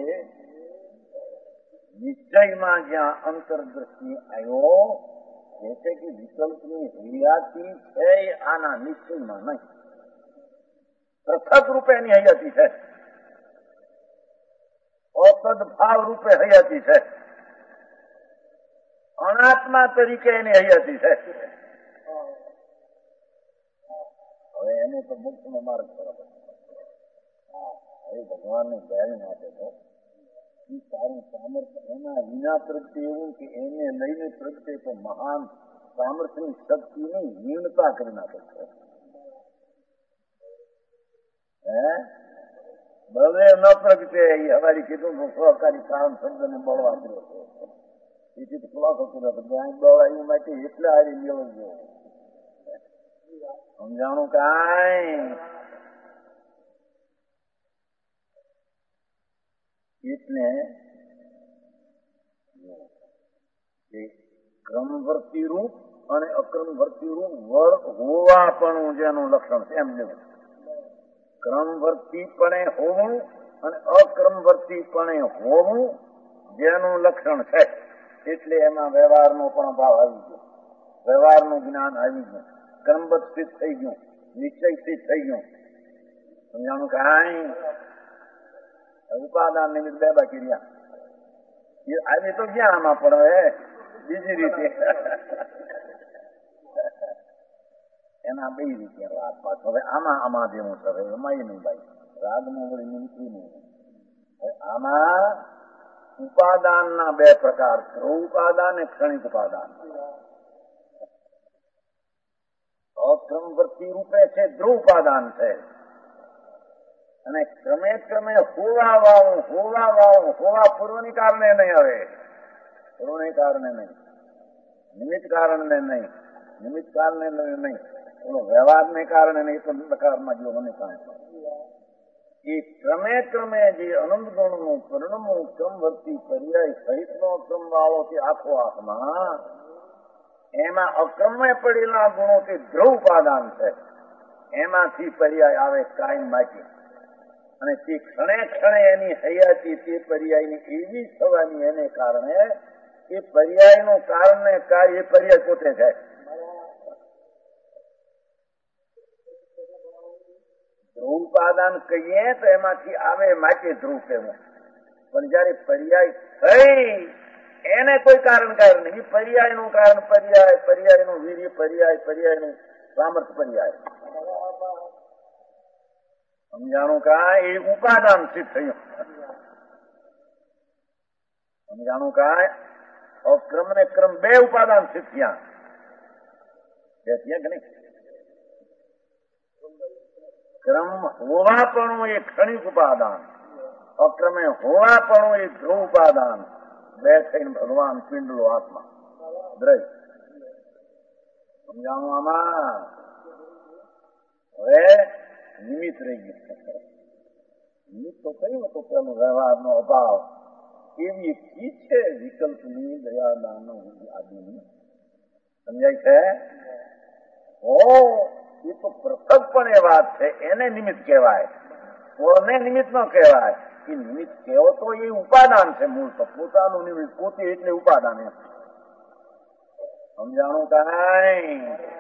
નિશ્ચયમાં જ્યાં અંતરદ્રષ્ટિ આવ્યો, એટલે કે વિકલ્પની હૈયાતી છે આના નિશ્ચયમાં નહીં, પૃથક રૂપે એની હૈયાતી છે, અસદ ભાવ રૂપે હૈયાતી છે, અનાત્મા તરીકે એની હૈયાતી છે. હવે એને તો મુક્ત નો માર્ગ બરાબર. એ ભગવાનની દયા માટે તો સારું સામર્થ્ય એના વિના પ્રગટે એવું કે એને લઈને પ્રગટે તો મહાન સામર્થ્યની શક્તિની હીનતા કરી નાખે છે. બળે ન પ્રગટે એ હવારી કીધું સહકારી કારણ શબ્દને બળ વાપર્યો છે. એથી તો ખુલાસો કર્યો હતો અહીં બળ આવ્યું માટે એટલે હારી મેળવજો. સમજાણું કાંઈ? એટલે ક્રમવર્તી રૂપ અને અક્રમવર્તી રૂપ હોવાપણું જેનું લક્ષણ છે એમ લેવું. ક્રમવર્તીપણે હોવું અને અક્રમવર્તીપણે હોવું જેનું લક્ષણ છે, એટલે એમાં વ્યવહારનો પણ ભાવ આવી ગયો, વ્યવહારનું જ્ઞાન આવી ગયું, ક્રમબદ્ધ સ્થિત થઈ ગયું, નિશ્ચય સ્થિત થઈ ગયું. સમજાણું કાંઈ? ઉપાદાન નિમિત્ત બે બાકી રહ્યા. આજે તો ક્યાં આમાં પડે બીજી રીતે એના બે રીતે વાત પાછો. હવે આમાં જેવું છે, એમાં એ નહીં ભાઈ, રાગનું વળી નિમિત્ત નહીં. આમાં ઉપાદાનના બે પ્રકાર, ધ્રુવ ઉપાદાન અને ક્ષણિક ઉપાદાન. અક્રમવર્તી રૂપે છે ધ્રુવ ઉપાદાન છે, અને ક્રમે હોવા પૂર્વની કારણે નહીં, હવે પૂર્વને કારણે નહીં, નિમિત્ત કારણે નહીં, નિમિત્ત કારણે નહીં, બોલો વ્યવહારને કારણે નહીં, તો પ્રકારમાં જો મને કાંઈ એ ક્રમે જે અનંત ગુણનું પરિણમું ક્રમવર્તી પર્યાય સહિતનો ક્રમ વાળો છે આખો આત્મા, એમાં અક્રમે પડેલા ગુણો તે ધ્રુવ ઉપાદાન છે, એમાંથી પર્યાય આવે કાયમ માટે, અને તે ક્ષણે ક્ષણે એની હયાતી તે પર્યાયની એવી થવાની એને કારણે એ પર્યાયનું કારણ ને કાર્ય એ પર્યાય પોતે છે. ધ્રુવ ઉપાદાન કહીએ તો એમાંથી આવે માટે ધ્રુવ કહેવું, પણ જયારે પર્યાય થઈ એને કોઈ કારણ નહીં, પર્યાયનું કારણ પર્યાય, પર્યાયનું વીર્ય પર્યાય, પર્યાયનું સામર્થ્ય પર્યાય. સમજાણું કાંઈ? એ ઉપાદાન સિદ્ધ થયું. સમજાણું કાંઈ? ક્રમ ને ક્રમ બે ઉપાદાન સિદ્ધ થયા. બે થયા કે નહીં? ક્રમ હોવાપણું એ ક્ષણિક ઉપાદાન, અક્રમે હોવાપણું એ ધ્રુવ ઉપાદાન. બે થઈને ભગવાન પિંડલો આત્મા દ્રય. સમજાણું આમાં? હવે નિમિત્ત રહી ગયું. નિમિત્ત તો કહ્યું તો પેલું વ્યવહારનો અભાવ, એવી એક ચીજ છે વિકલ્પની, દયાદાન આદિની. સમજાય છે? એ તો પૃથકપણે વાત છે, એને નિમિત્ત કહેવાય, ઓને નિમિત્ત ન કહેવાય. એ નિમિત્ત કહેવો તો એ ઉપાદાન છે, મૂળ તો પોતાનું નિમિત્ત પોતે એટલે ઉપાદાન એમ. સમજાણું કાંઈ?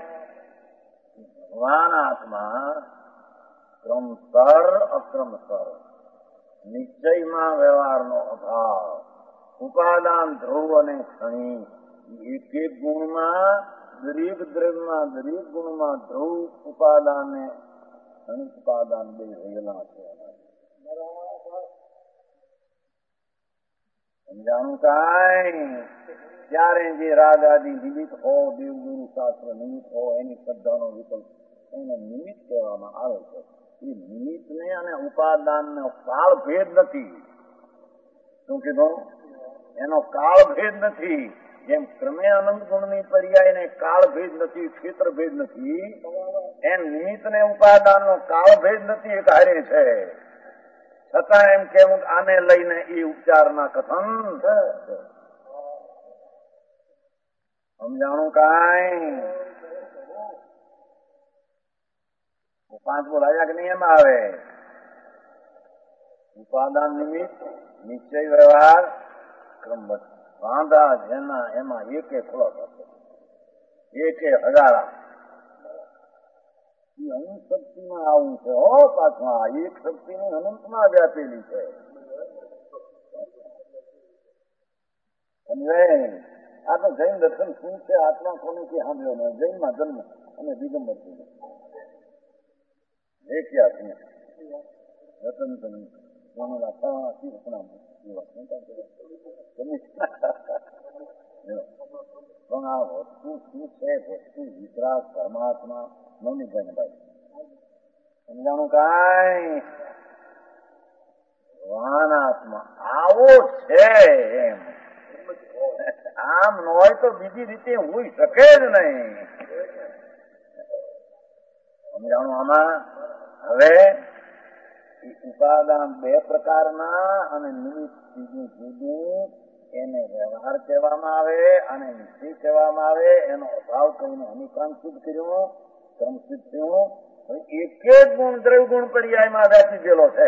ભગવાન આત્મા ક્રમસર અક્રમસર, નિશ્ચયમાં વ્યવહારનો અભાવ, ઉપાદાન ધ્રુવ અને ક્ષણી, એક એક ગુણમાં દરેક દ્રવ્યમાં દરેક ગુણમાં ધ્રુવ ઉપાદાન ને ક્ષણિક ઉપાદાન બે રહેલા છે. સમજાણું કાંઈ? ત્યારે જે રાગ આદિ નિમિત્ત હો, દેવગુરુ શાસ્ત્ર નિમિત્ત હો, એની શ્રદ્ધાનો વિકલ્પ એને નિમિત્ત કહેવામાં આવે છે. એ નિમિત્તને અને ઉપાદાનનો કાળ ભેદ નથી. શું કીધું? એનો કાળ ભેદ નથી. જેમ ક્રમે અનંત ગુણની પર્યાય ને કાળ ભેદ નથી, ક્ષેત્ર ભેદ નથી, એમ નિમિત્ત ને ઉપાદાનનો કાળ ભેદ નથી, એક હારે છે. છતાં એમ કેવું આને લઈને એ ઉપચારના કથન સમજાણું કાંઈ? પાંચ બોલાવ્યા કે નહીં? એમ આવે ઉપાદાન નિમિત્ત, નિશ્ચય વ્યવહાર, ક્રમબદ્ધ વાંધા જેના એમાં એકે ખુલાસો એકે હજારા. એ અનંત શક્તિમાં આવું છે હો. પાછા એક શક્તિની અનંતમાં વ્યાપેલી છે. આ તો જૈન દર્શન શું છે? આત્મા કોને કે સાંભળ્યો ને? જૈનમાં જન્મ અને દિગંબર એક્યા રતન પણ આ વસ્તુ શું છે? વસ્તુ વિતરાગ પરમાત્મા નવની ભાઈ સમજાણું કાંઈ? વાનાત્મા આવો છે એમ. આમ ન હોય તો બીજી રીતે હોઈ શકે જ નહીં. સમજાણું આમાં? હવે ઉપાદાન બે પ્રકારના અને નિમિત્ત બીજું જુદું. એને વ્યવહાર કહેવામાં આવે અને નિશ્ચય કહેવામાં આવે. એનો અભાવ કહીને અનુક્રમ સિદ્ધ કર્યું, ક્રમ સિદ્ધ થયું. એક જ ગુણ દ્રવ્ય ગુણ પર્યાયમાં વ્યાપી ગયેલો છે.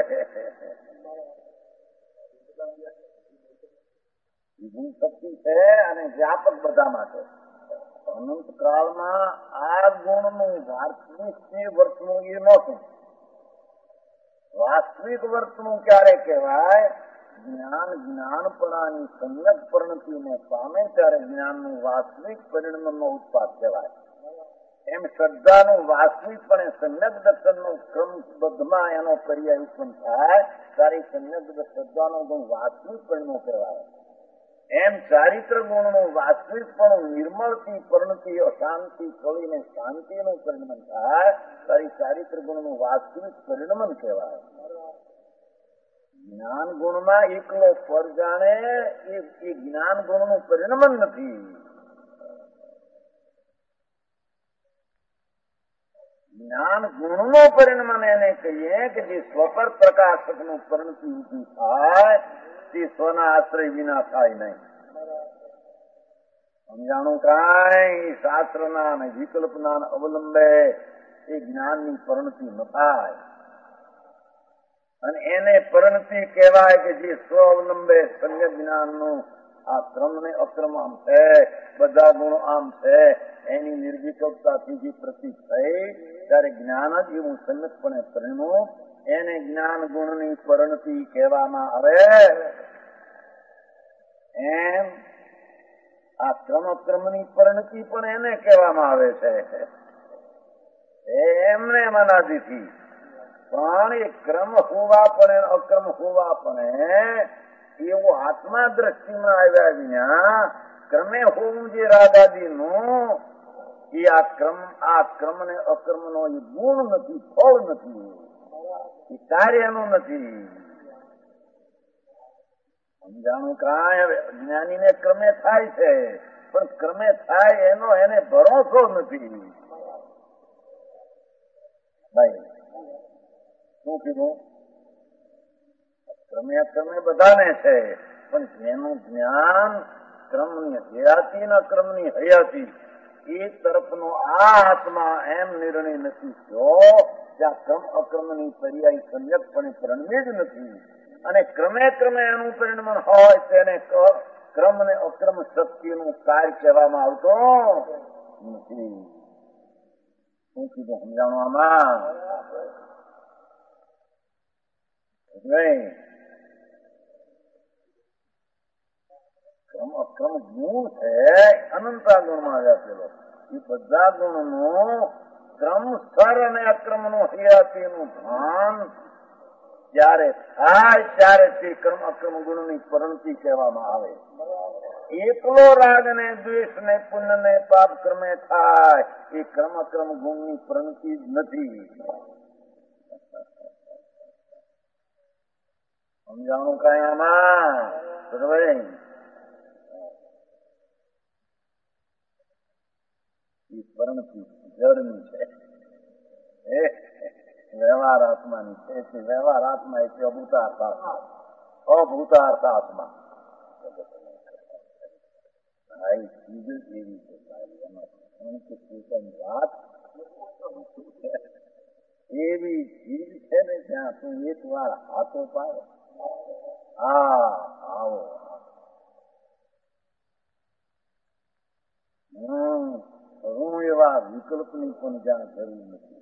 ગુણ શક્તિ છે અને વ્યાપક બધામાં છે. અનંત કાળમાં આ ગુણનું વાસ્તવિક વર્તનું એ નહોતું. વાસ્તવિક વર્તનું ક્યારે કહેવાય? જ્ઞાનપણાની સમ્યક પરિણતિને પામે ત્યારે જ્ઞાનનું વાસ્તવિક પરિણમનો ઉત્પાદ કહેવાય. એમ શ્રદ્ધાનું વાસ્તવિકપણે સમ્યક દર્શનનું ક્રમબદ્ધમાં એનો પર્યાય ઉત્પન્ન થાય ત્યારે સમ્યક શ્રદ્ધાનો ગુણ વાસ્તવિક પરિણમો કહેવાય. એમ ચારિત્ર ગુણનું વાસ્તવિકપણું નિર્મળથી પરિણતિ અશાંતિ કળીને શાંતિનું પરિણમન થાય ત્યારે ચારિત્ર ગુણનું વાસ્તવિક પરિણમન કહેવાય. જ્ઞાન ગુણમાં એકલો પર જાણે એ જ્ઞાન ગુણનું પરિણમન નથી. જ્ઞાન ગુણનું પરિણમન એને કહીએ કે જે સ્વપર પ્રકાશકનું પરિણતિ ઊભી થાય તે સ્વના આશ્રય વિના થાય નહીં. સમજાણું કાંઈ? શાસ્ત્રના અને વિકલ્પના અવલંબે એ જ્ઞાનની પરિણતિ ન થાય. અને એને પરિણતિ કહેવાય કે જે સ્વ અવલંબે સંજ્ઞ જ્ઞાનનું આ ક્રમ ને અક્રમ આમ છે, બધા ગુણો આમ છે, એની નિર્વિકલ્પતાથી જે પ્રતીત થઈ ત્યારે જ્ઞાન જ એવું સંગતપણે પરિણમું. એને જ્ઞાન ગુણની પરિણતિ કહેવામાં આવે. એમ આ ક્રમ અક્રમની પરિણતિ પણ એને કહેવામાં આવે છે. એમને મનાદીથી પણ એ ક્રમ હોવા પણ અક્રમ હોવા પણ એવું આત્મા દ્રષ્ટિમાં આવ્યા વિના ક્રમે હોવું જે રાગાદીનું એ આ ક્રમ ને અક્રમ નો એ ગુણ નથી, ફળ નથી, એ કાર્યનું નથી. સમજાણું કાંઈ? હવે જ્ઞાનીને ક્રમે થાય છે પણ ક્રમે થાય એનો એને ભરોસો નથી. ભાઈ શું કીધું? ક્રમે બધાને છે પણ જેનું જ્ઞાન ક્રમની હયાતી ના ક્રમની હયાતી એ તરફનો આ આત્મા એમ નિર્ણય નથી થયો જ્યાં ક્રમ અક્રમની પર્યાય સંયકપણે પરિણમે જ નથી. અને ક્રમે એનું પરિણમન હોય તેને ક્રમ ને અક્રમ શક્તિનું કાર્ય કહેવામાં આવતું નથી. શું કીધું? સમજાણું આમાં? નહીં. ક્રમ અક્રમ ગુણ છે અનંતા ગુણમાં વ્યાપેલો. એ બધા ગુણનું ક્રમ સ્તર અને અક્રમનું હયાતીનું ભાન જ્યારે થાય ત્યારે તે કર્મ અક્રમ ગુણની પરિણતિ કહેવામાં આવે. એકલો રાગ ને દ્વેષ ને પુણ્ય ને પાપ ક્રમે થાય એ કર્મ અક્રમ ગુણની પરિણતિ જ નથી. સમજાણું કઈ આમાં પરિણતિ જળની છે, વ્યવહાર આત્માની છે. વ્યવહાર આત્મા એટલે અભૂતાર્થ આત્મા. અભૂતાર્થ આત્મા ચીજ એવી છે વાત એવી ચીજ છે ને ત્યાં તું એક વાર હાથો પાડે આવો હું એવા વિકલ્પની પણ જ્યાં જરૂર નથી.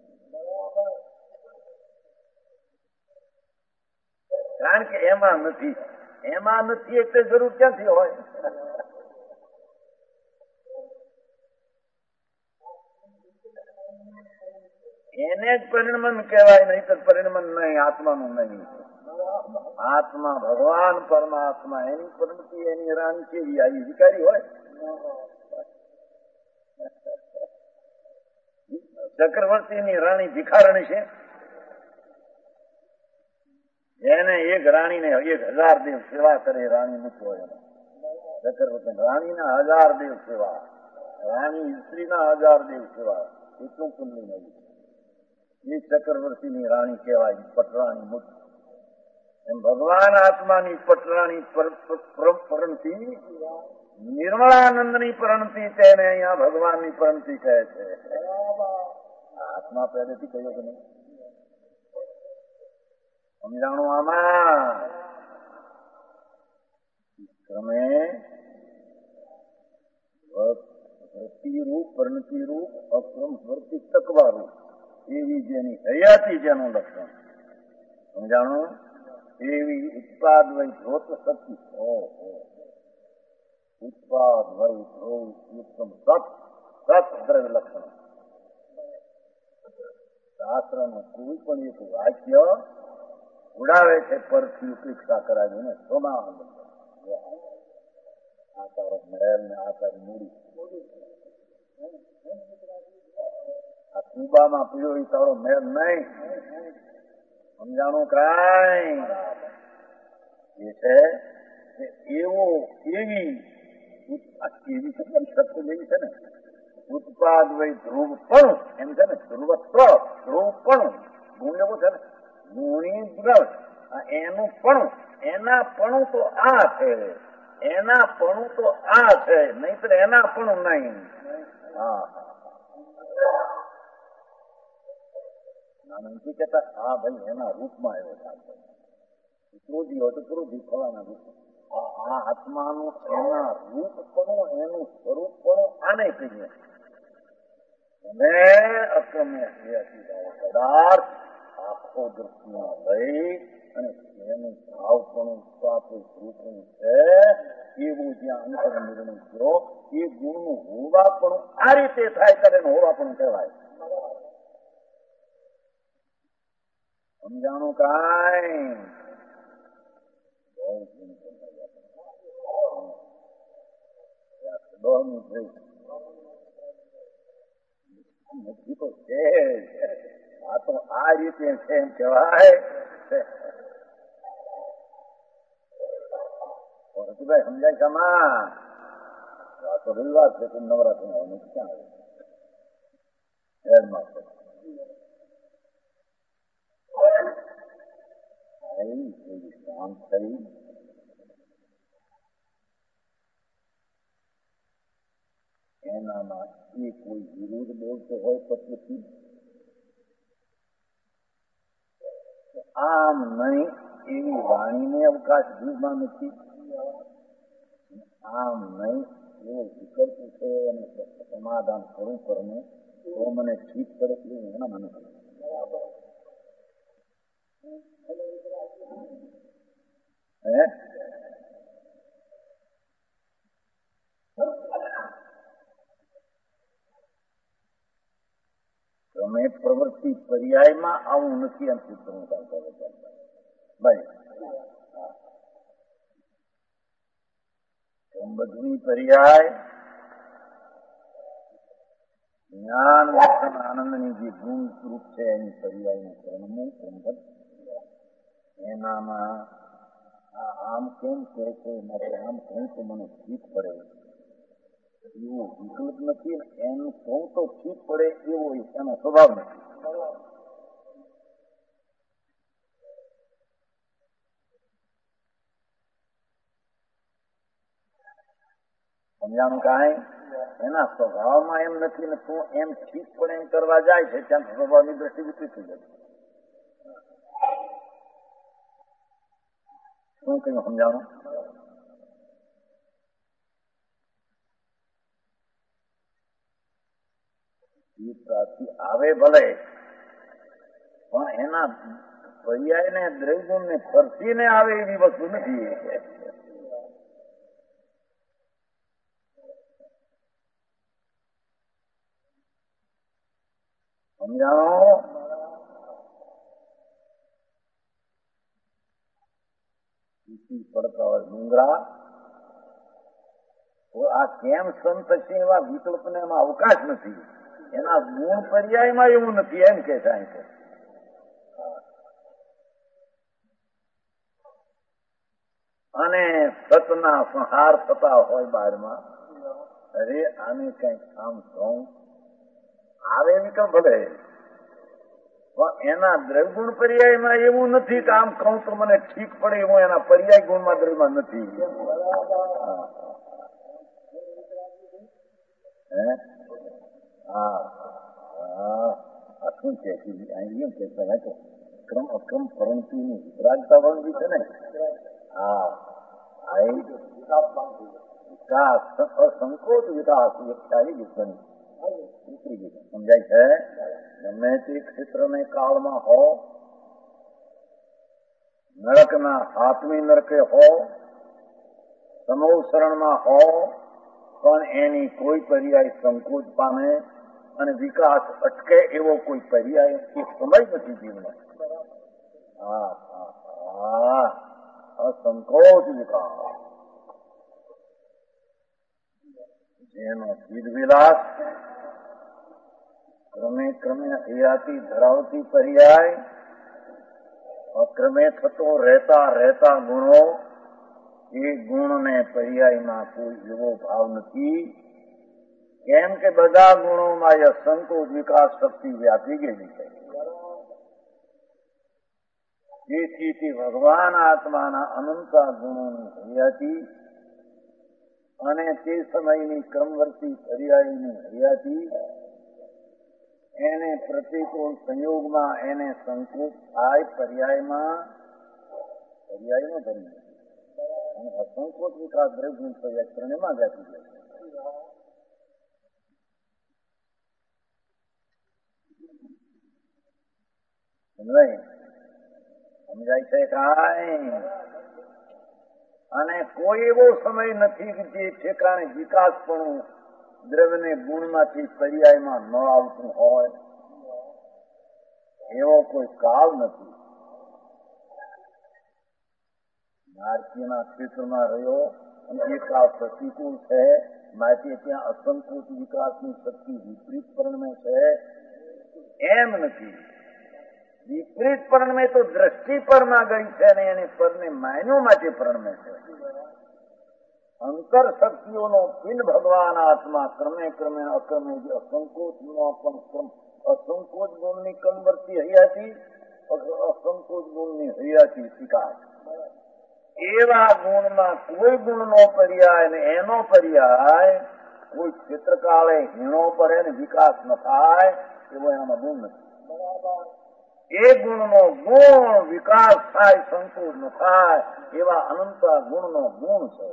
કારણ કે એમાં નથી એટલે જરૂર ક્યાંથી હોય? એને જ પરિણમન કહેવાય, નહીં તો પરિણમન નહીં, આત્માનું નહીં. આત્મા ભગવાન પરમાત્મા એની પરિણતિ એની રાણી કેવી આવી વિકારી હોય? ચક્રવર્તીની રાણી ભિખારણી છે. એને એક રાણીને 1000 દેવ સેવા કરે, રાણી મૂકો એને ચક્રવર્તી. રાણીના 1000 દેવ સેવા, રાણી સ્ત્રીના 1000 દેવ સેવા, એટલું પુણ્ય નહીં. એ ચક્રવર્તીની રાણી કહેવાય, પટરાણી મૂકી. એમ ભગવાન આત્માની પટરાણી પરિણતિ નિર્મળાનંદની પરિણતિ તેને અહીંયા ભગવાનની પરિણતિ કહે છે. આત્મા પહેલેથી કહ્યો કે નહીં? સમજાણું આમાં? ક્રમે વૃત્તિરૂપ પરિણતિરૂપ અક્રમ સ્મૃતિ તકવારૂપ એવી જેની હયાતી જેનું લક્ષણ સમજાણું? એવી ઉત્પાદ વય ધ્રોત શક્તિ ઉત્પાદ વય ધ્રોત ઉત્તમ સત દ્રવ્ય લક્ષણ. શાસ્ત્રનું કોઈ પણ એક વાક્ય ઉડાવે છે પરથી ઉપેક્ષા કરાવીને. સોમાં આ તારો મહેલ ને આ તારી મૂડી, આ કુબામાં પીડ્યો એ તારો મહેલ નહીં. સમજાણું કાંઈ? એ છે એવી શક્તિ જેવી છે ને ઉત્પાદ વય ધ્રુવ પણ એમ છે ને. ધ્રુવત્વ ધ્રુવ પણ ગુણ એવો છે ને ગુણી દ્રવ એનું પણ એના પણ તો આ છે, એના પણ તો આ છે, નહીં તો એના પણ નહીં. નથી કેતા હા ભાઈ એના રૂપમાં એવો થાય. ક્રોધી હોય તો ક્રોધી ફલાના રૂપમાં. આ આત્માનું એના રૂપ પણ એનું સ્વરૂપ પણ આને કહીએ. અને અક્રમ્ય પદાર્થ આખો દૃષ્ટિમાં લઈ અને એનું ભાવપણું સ્વાપું રૂપનું છે એવું જ્યાં અંતર નિર્ણય થયો એ ગુણનું હોવાપણું આ રીતે થાય ત્યારે એનું હોવાપણું કહેવાય. સમજાણું કાંઈ? નથી તો છે આ તો આ રીતે છે એમ કહેવાય. ભાઈ સમજાય તમા આ તો રવિવાર છે કે નવરાત્રી ક્યાં આવે શાંત થઈ એનામાં એ કોઈ વિરોધ બોલતો હોય પછી આમ નહીં એવી વાણીને અવકાશ જીવમાં નથી. આમ નહીં એવો વિકલ્પ છે અને સમાધાન કરું કરને તો મને ઠીક કરે એવું એના મને તમે પ્રવૃત્તિ પર્યાયમાં આવું નથી એમ સૂચન કરતા. ભાઈ બધી પર્યાય જ્ઞાન દર્શન આનંદની જે ગુણ રૂપ છે એની પર્યાયનું કર્મનું સંગત એનામાં આમ કેમ કહે છે મારે આમ કહું તો મને ઠીક પડે એવો વિકલ્પ નથી ને એનું કહું તો ઠીક પડે એવો એનો સ્વભાવ નથી. સમજાણું કાંઈ એના સ્વભાવમાં એમ નથી ને તું એમ ઠીક પડે એમ કરવા જાય છે ત્યાં સ્વભાવની દ્રષ્ટિ વિકૃત થઈ જાય. શું કહ્યું સમજાણું? એ પ્રાપ્તિ આવે ભલે પણ એના પર્યાય ને દ્રવ્યગુણ ને ફરતીને આવે એવી વસ્તુ નથી. સમજાણો? પડતા હોય ડુંગરા તો આ કેમ સંત થશે એવા વિકલ્પને એમાં અવકાશ નથી. એના ગુણ પર્યાયમાં એવું નથી એમ કે છે. અને સતના સંહાર થતા હોય બહારમાં અરે આને કઈક આમ કહું આવે વિકલ્પ ભલે પણ એના દ્રવ્યગુણ પર્યાયમાં એવું નથી કે આમ કહું તો મને ઠીક પડે એવું એના પર્યાય ગુણમાં દ્રવ્યમાં નથી. શું છે ક્રમ અક્રમ પરંતીની વિતરાગતા વર્ણવી છે ને. વિકાસ અસંકોચ વિકાસ આવી ગયું ઉતરી ગયું. સમજાય છે? ગમે તે ક્ષેત્રને કાળમાં હો, નરકના હાથમી નરકે હો, સમોસરણમાં હો, પણ એની કોઈ પર્યાય સંકોચ પામે અને વિકાસ અટકે એવો કોઈ પર્યાય એક સમય નથી જીવનમાં. અસંકોચ વિકાસ જેનો ચિદવિલાસ ક્રમે ક્રમે હયાતી ધરાવતી પર્યાય અક્રમે થતો રહેતા રહેતા ગુણો એ ગુણને પર્યાયમાં કોઈ એવો ભાવ નથી. કેમ કે બધા ગુણોમાં એ સંકોચ વિકાસ શક્તિ વ્યાપી ગયેલી છે. તેથી ભગવાન આત્માના અનંતા ગુણોની હયાતી અને તે સમયની ક્રમવર્તી પર્યાયની હયાતી એને પ્રતિકૂળ સંયોગમાં એને સંકોચ થાય પર્યાયમાં પર્યાયનો ધર્મ અને અસંકોચ વિકાસ દ્રવ્ય પર્યાય ત્રણેયમાં વ્યાપી જાય છે. સમજાય છે કાંઈ? અને કોઈ એવો સમય નથી કે જે ઠેકાણે વિકાસ પણ દ્રવ્યને ગુણમાંથી પર્યાયમાં ન આવતું હોય એવો કોઈ કાળ નથી. નારકીયના ક્ષેત્રમાં રહ્યો અને એ કાળ પ્રતિકૂળ છે માટે ત્યાં અસંકોચ વિકાસની શક્તિ વિપરીત પરિણમે છે એમ નથી. વિપરીત પરિણમે તો દ્રષ્ટિ પરમાં ગઈ છે અને એને પરને માયનો માટે પરિણમે છે. અંતર શક્તિઓનો પિંડ ભગવાન આત્મા ક્રમે ક્રમે અક્રમે અસંકોચનો પણ ક્રમ અસંકોચ ગુણની કમવર્તી હયાતી અસંકોચ ગુણની હયાતી શિકાર એવા ગુણમાં કોઈ ગુણનો પર્યાય ને એનો પર્યાય કોઈ ક્ષેત્રકાળે હીણો પડે ને વિકાસ ન થાય એવો એનામાં ગુણ નથી. એ ગુણનો ગુણ વિકાસ થાય સંકોચ ન થાય એવા અનંત ગુણનો ગુણ છે.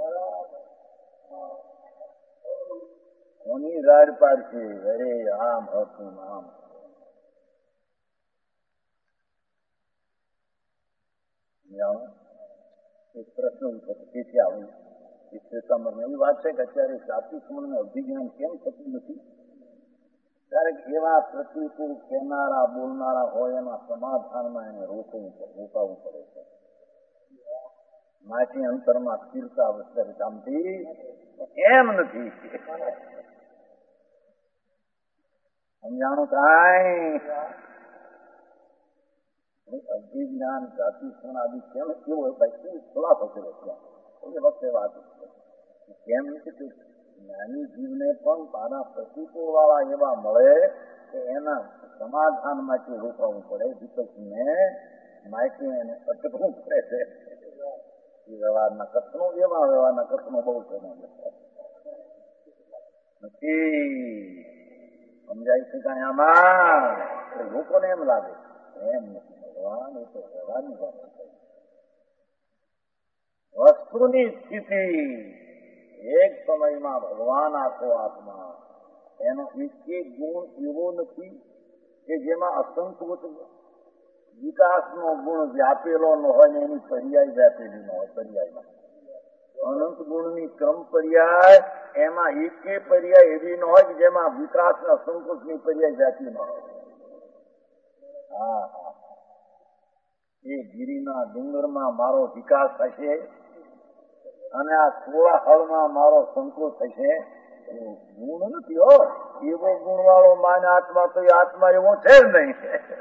કોની રાડ પાડશે? અરે આમ હતું આમ. એક પ્રશ્ન તેથી આવું એ શ્વેતાંબરમાં એવી વાત છે કે અત્યારે જાતિ સમન્વય અભિજ્ઞાન કેમ થતું નથી? ક્યારેક એવા પ્રતિકૂળ કહેનારા બોલનારા હોય એના સમાધાનમાં એને રોકાવું પડે છે. માટી અંતરમાં સ્થિરતા વસ્તરે કામથી એમ નથી. સમજાણું કાંઈ? અભિજ્ઞાન જાતિ આદિ કેમ કેવો હોય ભાઈ ખુલાસો કર્યો ત્યાં વખતે વાત કેમ નથી જ્ઞાની જીવને પણ તારા પ્રતિકૂળ વાળા એવા મળે કે એના સમાધાન માટે રોકવું પડે, વિકલ્પને માટે એને અટકવું પડે છે. એ વ્યવહારના કથનો એવા વ્યવહારના કથનો બહુ છે નથી. સમજાય છે કાંઈ આમાં? લોકોને એમ લાગે એમ નથી. ભગવાન એ તો વ્યવહારની વાત છે. વસ્તુની સ્થિતિ એક સમયમાં ભગવાન આખો આત્મા, એનો એક ગુણ એવો નથી કે જેમાં અસંકોચ વિકાસનો ગુણ વ્યાપેલો ન હોય ને એની પર્યાય વ્યાપેલી ન હોય. પર્યાયમાં અનંત ગુણની ક્રમ પર્યાય, એમાં એકે પર્યાય એવી ન હોય કે જેમાં વિકાસ અને અસંકોચની પર્યાય વ્યાપી ન હોય. હા, એ ગિરિના ડુંગરમાં મારો વિકાસ થશે અને આ થોડા હળમાં મારો સંકોચ થશે. ગુણ નથી હો, એવો ગુણ વાળો માન આત્મા તો એ આત્મા એવો છે જ નહીં.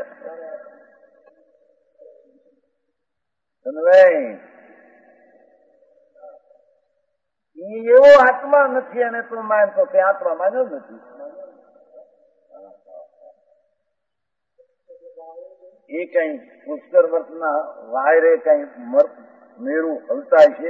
એવો આત્મા નથી અને તું માનતો તે આત્મા માન્યો જ નથી. એ કઈ પુષ્કર વર્તના વાયરે કઈ મેળું હલતા છે.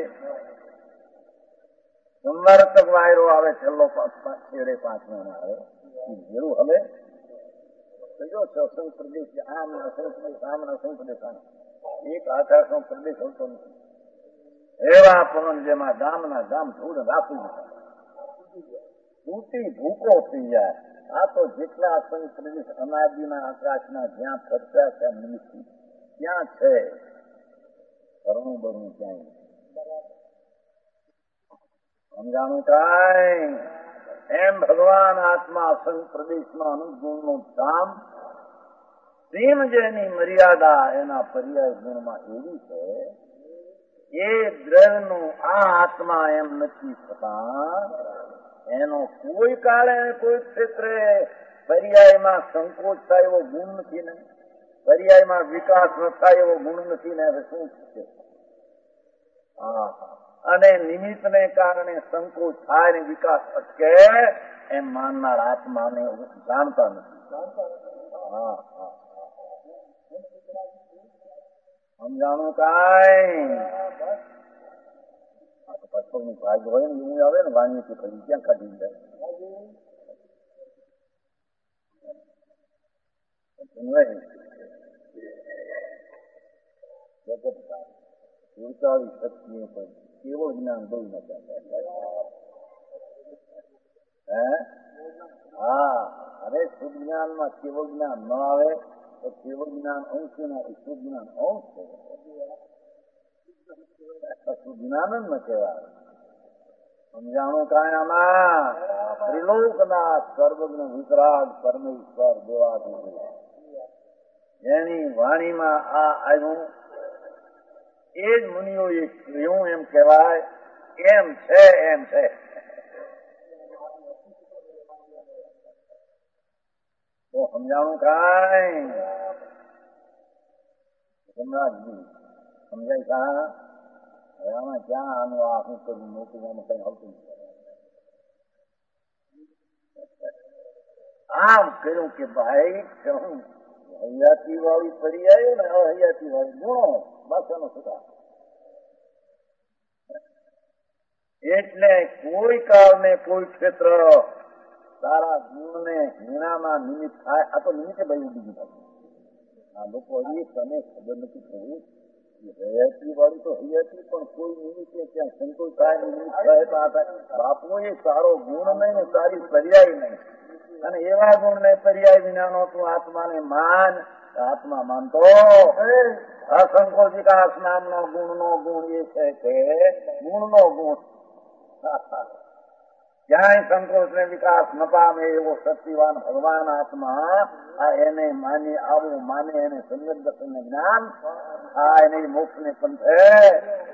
સંવારતક વાયરો આવે છેલ્લો 5 મહિના આવે એ મેળું હલે જો અસંગ પ્રદેશ આમ અસંગ પ્રદેશ આમ અસંગ પ્રદેશ આમ એક આકાશનો પ્રદેશ હોતો નથી. એવા પવન જેમાં ગામના ગામ થોડું રાખી તૂટી ભૂકો થઈ જાય. આ તો જેટલા અસંગ પ્રદેશ અનાદિના આકાશના જ્યાં ફરતા ત્યાં નિમિત્ત ક્યાં છે, કરણું બરણું ક્યાંય સમજાણું કાંઈ? એમ ભગવાન આત્મા અસંગ પ્રદેશમાં અનુગુણનું ધામ, તેમ જેની મર્યાદા એના પર્યાય ગુણમાં એવી છે. એ દ્રવ્યનું આ આત્મા એમ નથી થતા, એનો કોઈ કાળે કોઈ ક્ષેત્રે પર્યાયમાં સંકોચ થાય એવો ગુણ નથી ને, પર્યાયમાં વિકાસ ન થાય એવો ગુણ નથી ને. હવે શું છે? અને નિમિત્તને કારણે સંકોચ થાય ને વિકાસ અટકે એમ માનનાર આત્માને જાણતા નથી. સમજાણું કાંઈ? પછોડનું ભાગ હોય ને એવું આવે ને વાણીથી ફરી ક્યાં કાઢી જાય. ઉડતાવી શક્તિઓ પણ કેવો જ્ઞાન બહુ નથી. હા, અરે શુદ્ધ જ્ઞાનમાં કેવું જ્ઞાન ન આવે તો કેવું જ્ઞાન અંશ ના શુદ્ધ જ્ઞાન અંશ છે. શુદ્ધ જ્ઞાન જ ન કહેવાય. સમજાણું કાંઈ આમાં? ત્રિલોકના સર્વજ્ઞ વિતરાગ પરમેશ્વર દેવાદિદેવ જેની વાણીમાં આ આવ્યું એ જ મુનિઓએ કહ્યું એમ કહેવાય. એમ છે, એમ છે. તો સમજાણું કાંઈ? સમ્રાટજી સમજાય કા? હવે આમાં ક્યાં આનું આ હું કરું નોકરીમાં કઈ આવતું આમ કહ્યું કે ભાઈ કહું હૈયાતી વાળી પર્યાયો ને અહૈયાતી વાળી ગુણો બાસાનો સુધા. એટલે કોઈ કાળ ને કોઈ ક્ષેત્ર તારા ગુણને હીણામાં નિમિત્ત થાય. આ તો નિમિત્તે ભાઈ ઉડી ગયું. આ લોકો હજી તને ખબર નથી થયું હૈયાતી વાળી તો હૈયાતી પણ કોઈ નિમિત્તે ત્યાં સંકોચ થાય નિમિત્ત થાય તો આ થાય. બાપુ એ સારો ગુણ નહીં ને સારી પર્યાય નહીં. અને એવા ગુણ ને પર્યાય વિનાનો તું આત્માને માન. આત્મા માનતો અસંકોચ વિકાસ નામનો ગુણનો ગુણ એ છે કે ગુણનો ગુણ ક્યાંય સંકોચ ને વિકાસ ન પામે એવો શક્તિવાન ભગવાન આત્મા આ એને માની આવું માને એને સંગત દર્શન જ્ઞાન આ એને મોક્ષ ને પંથે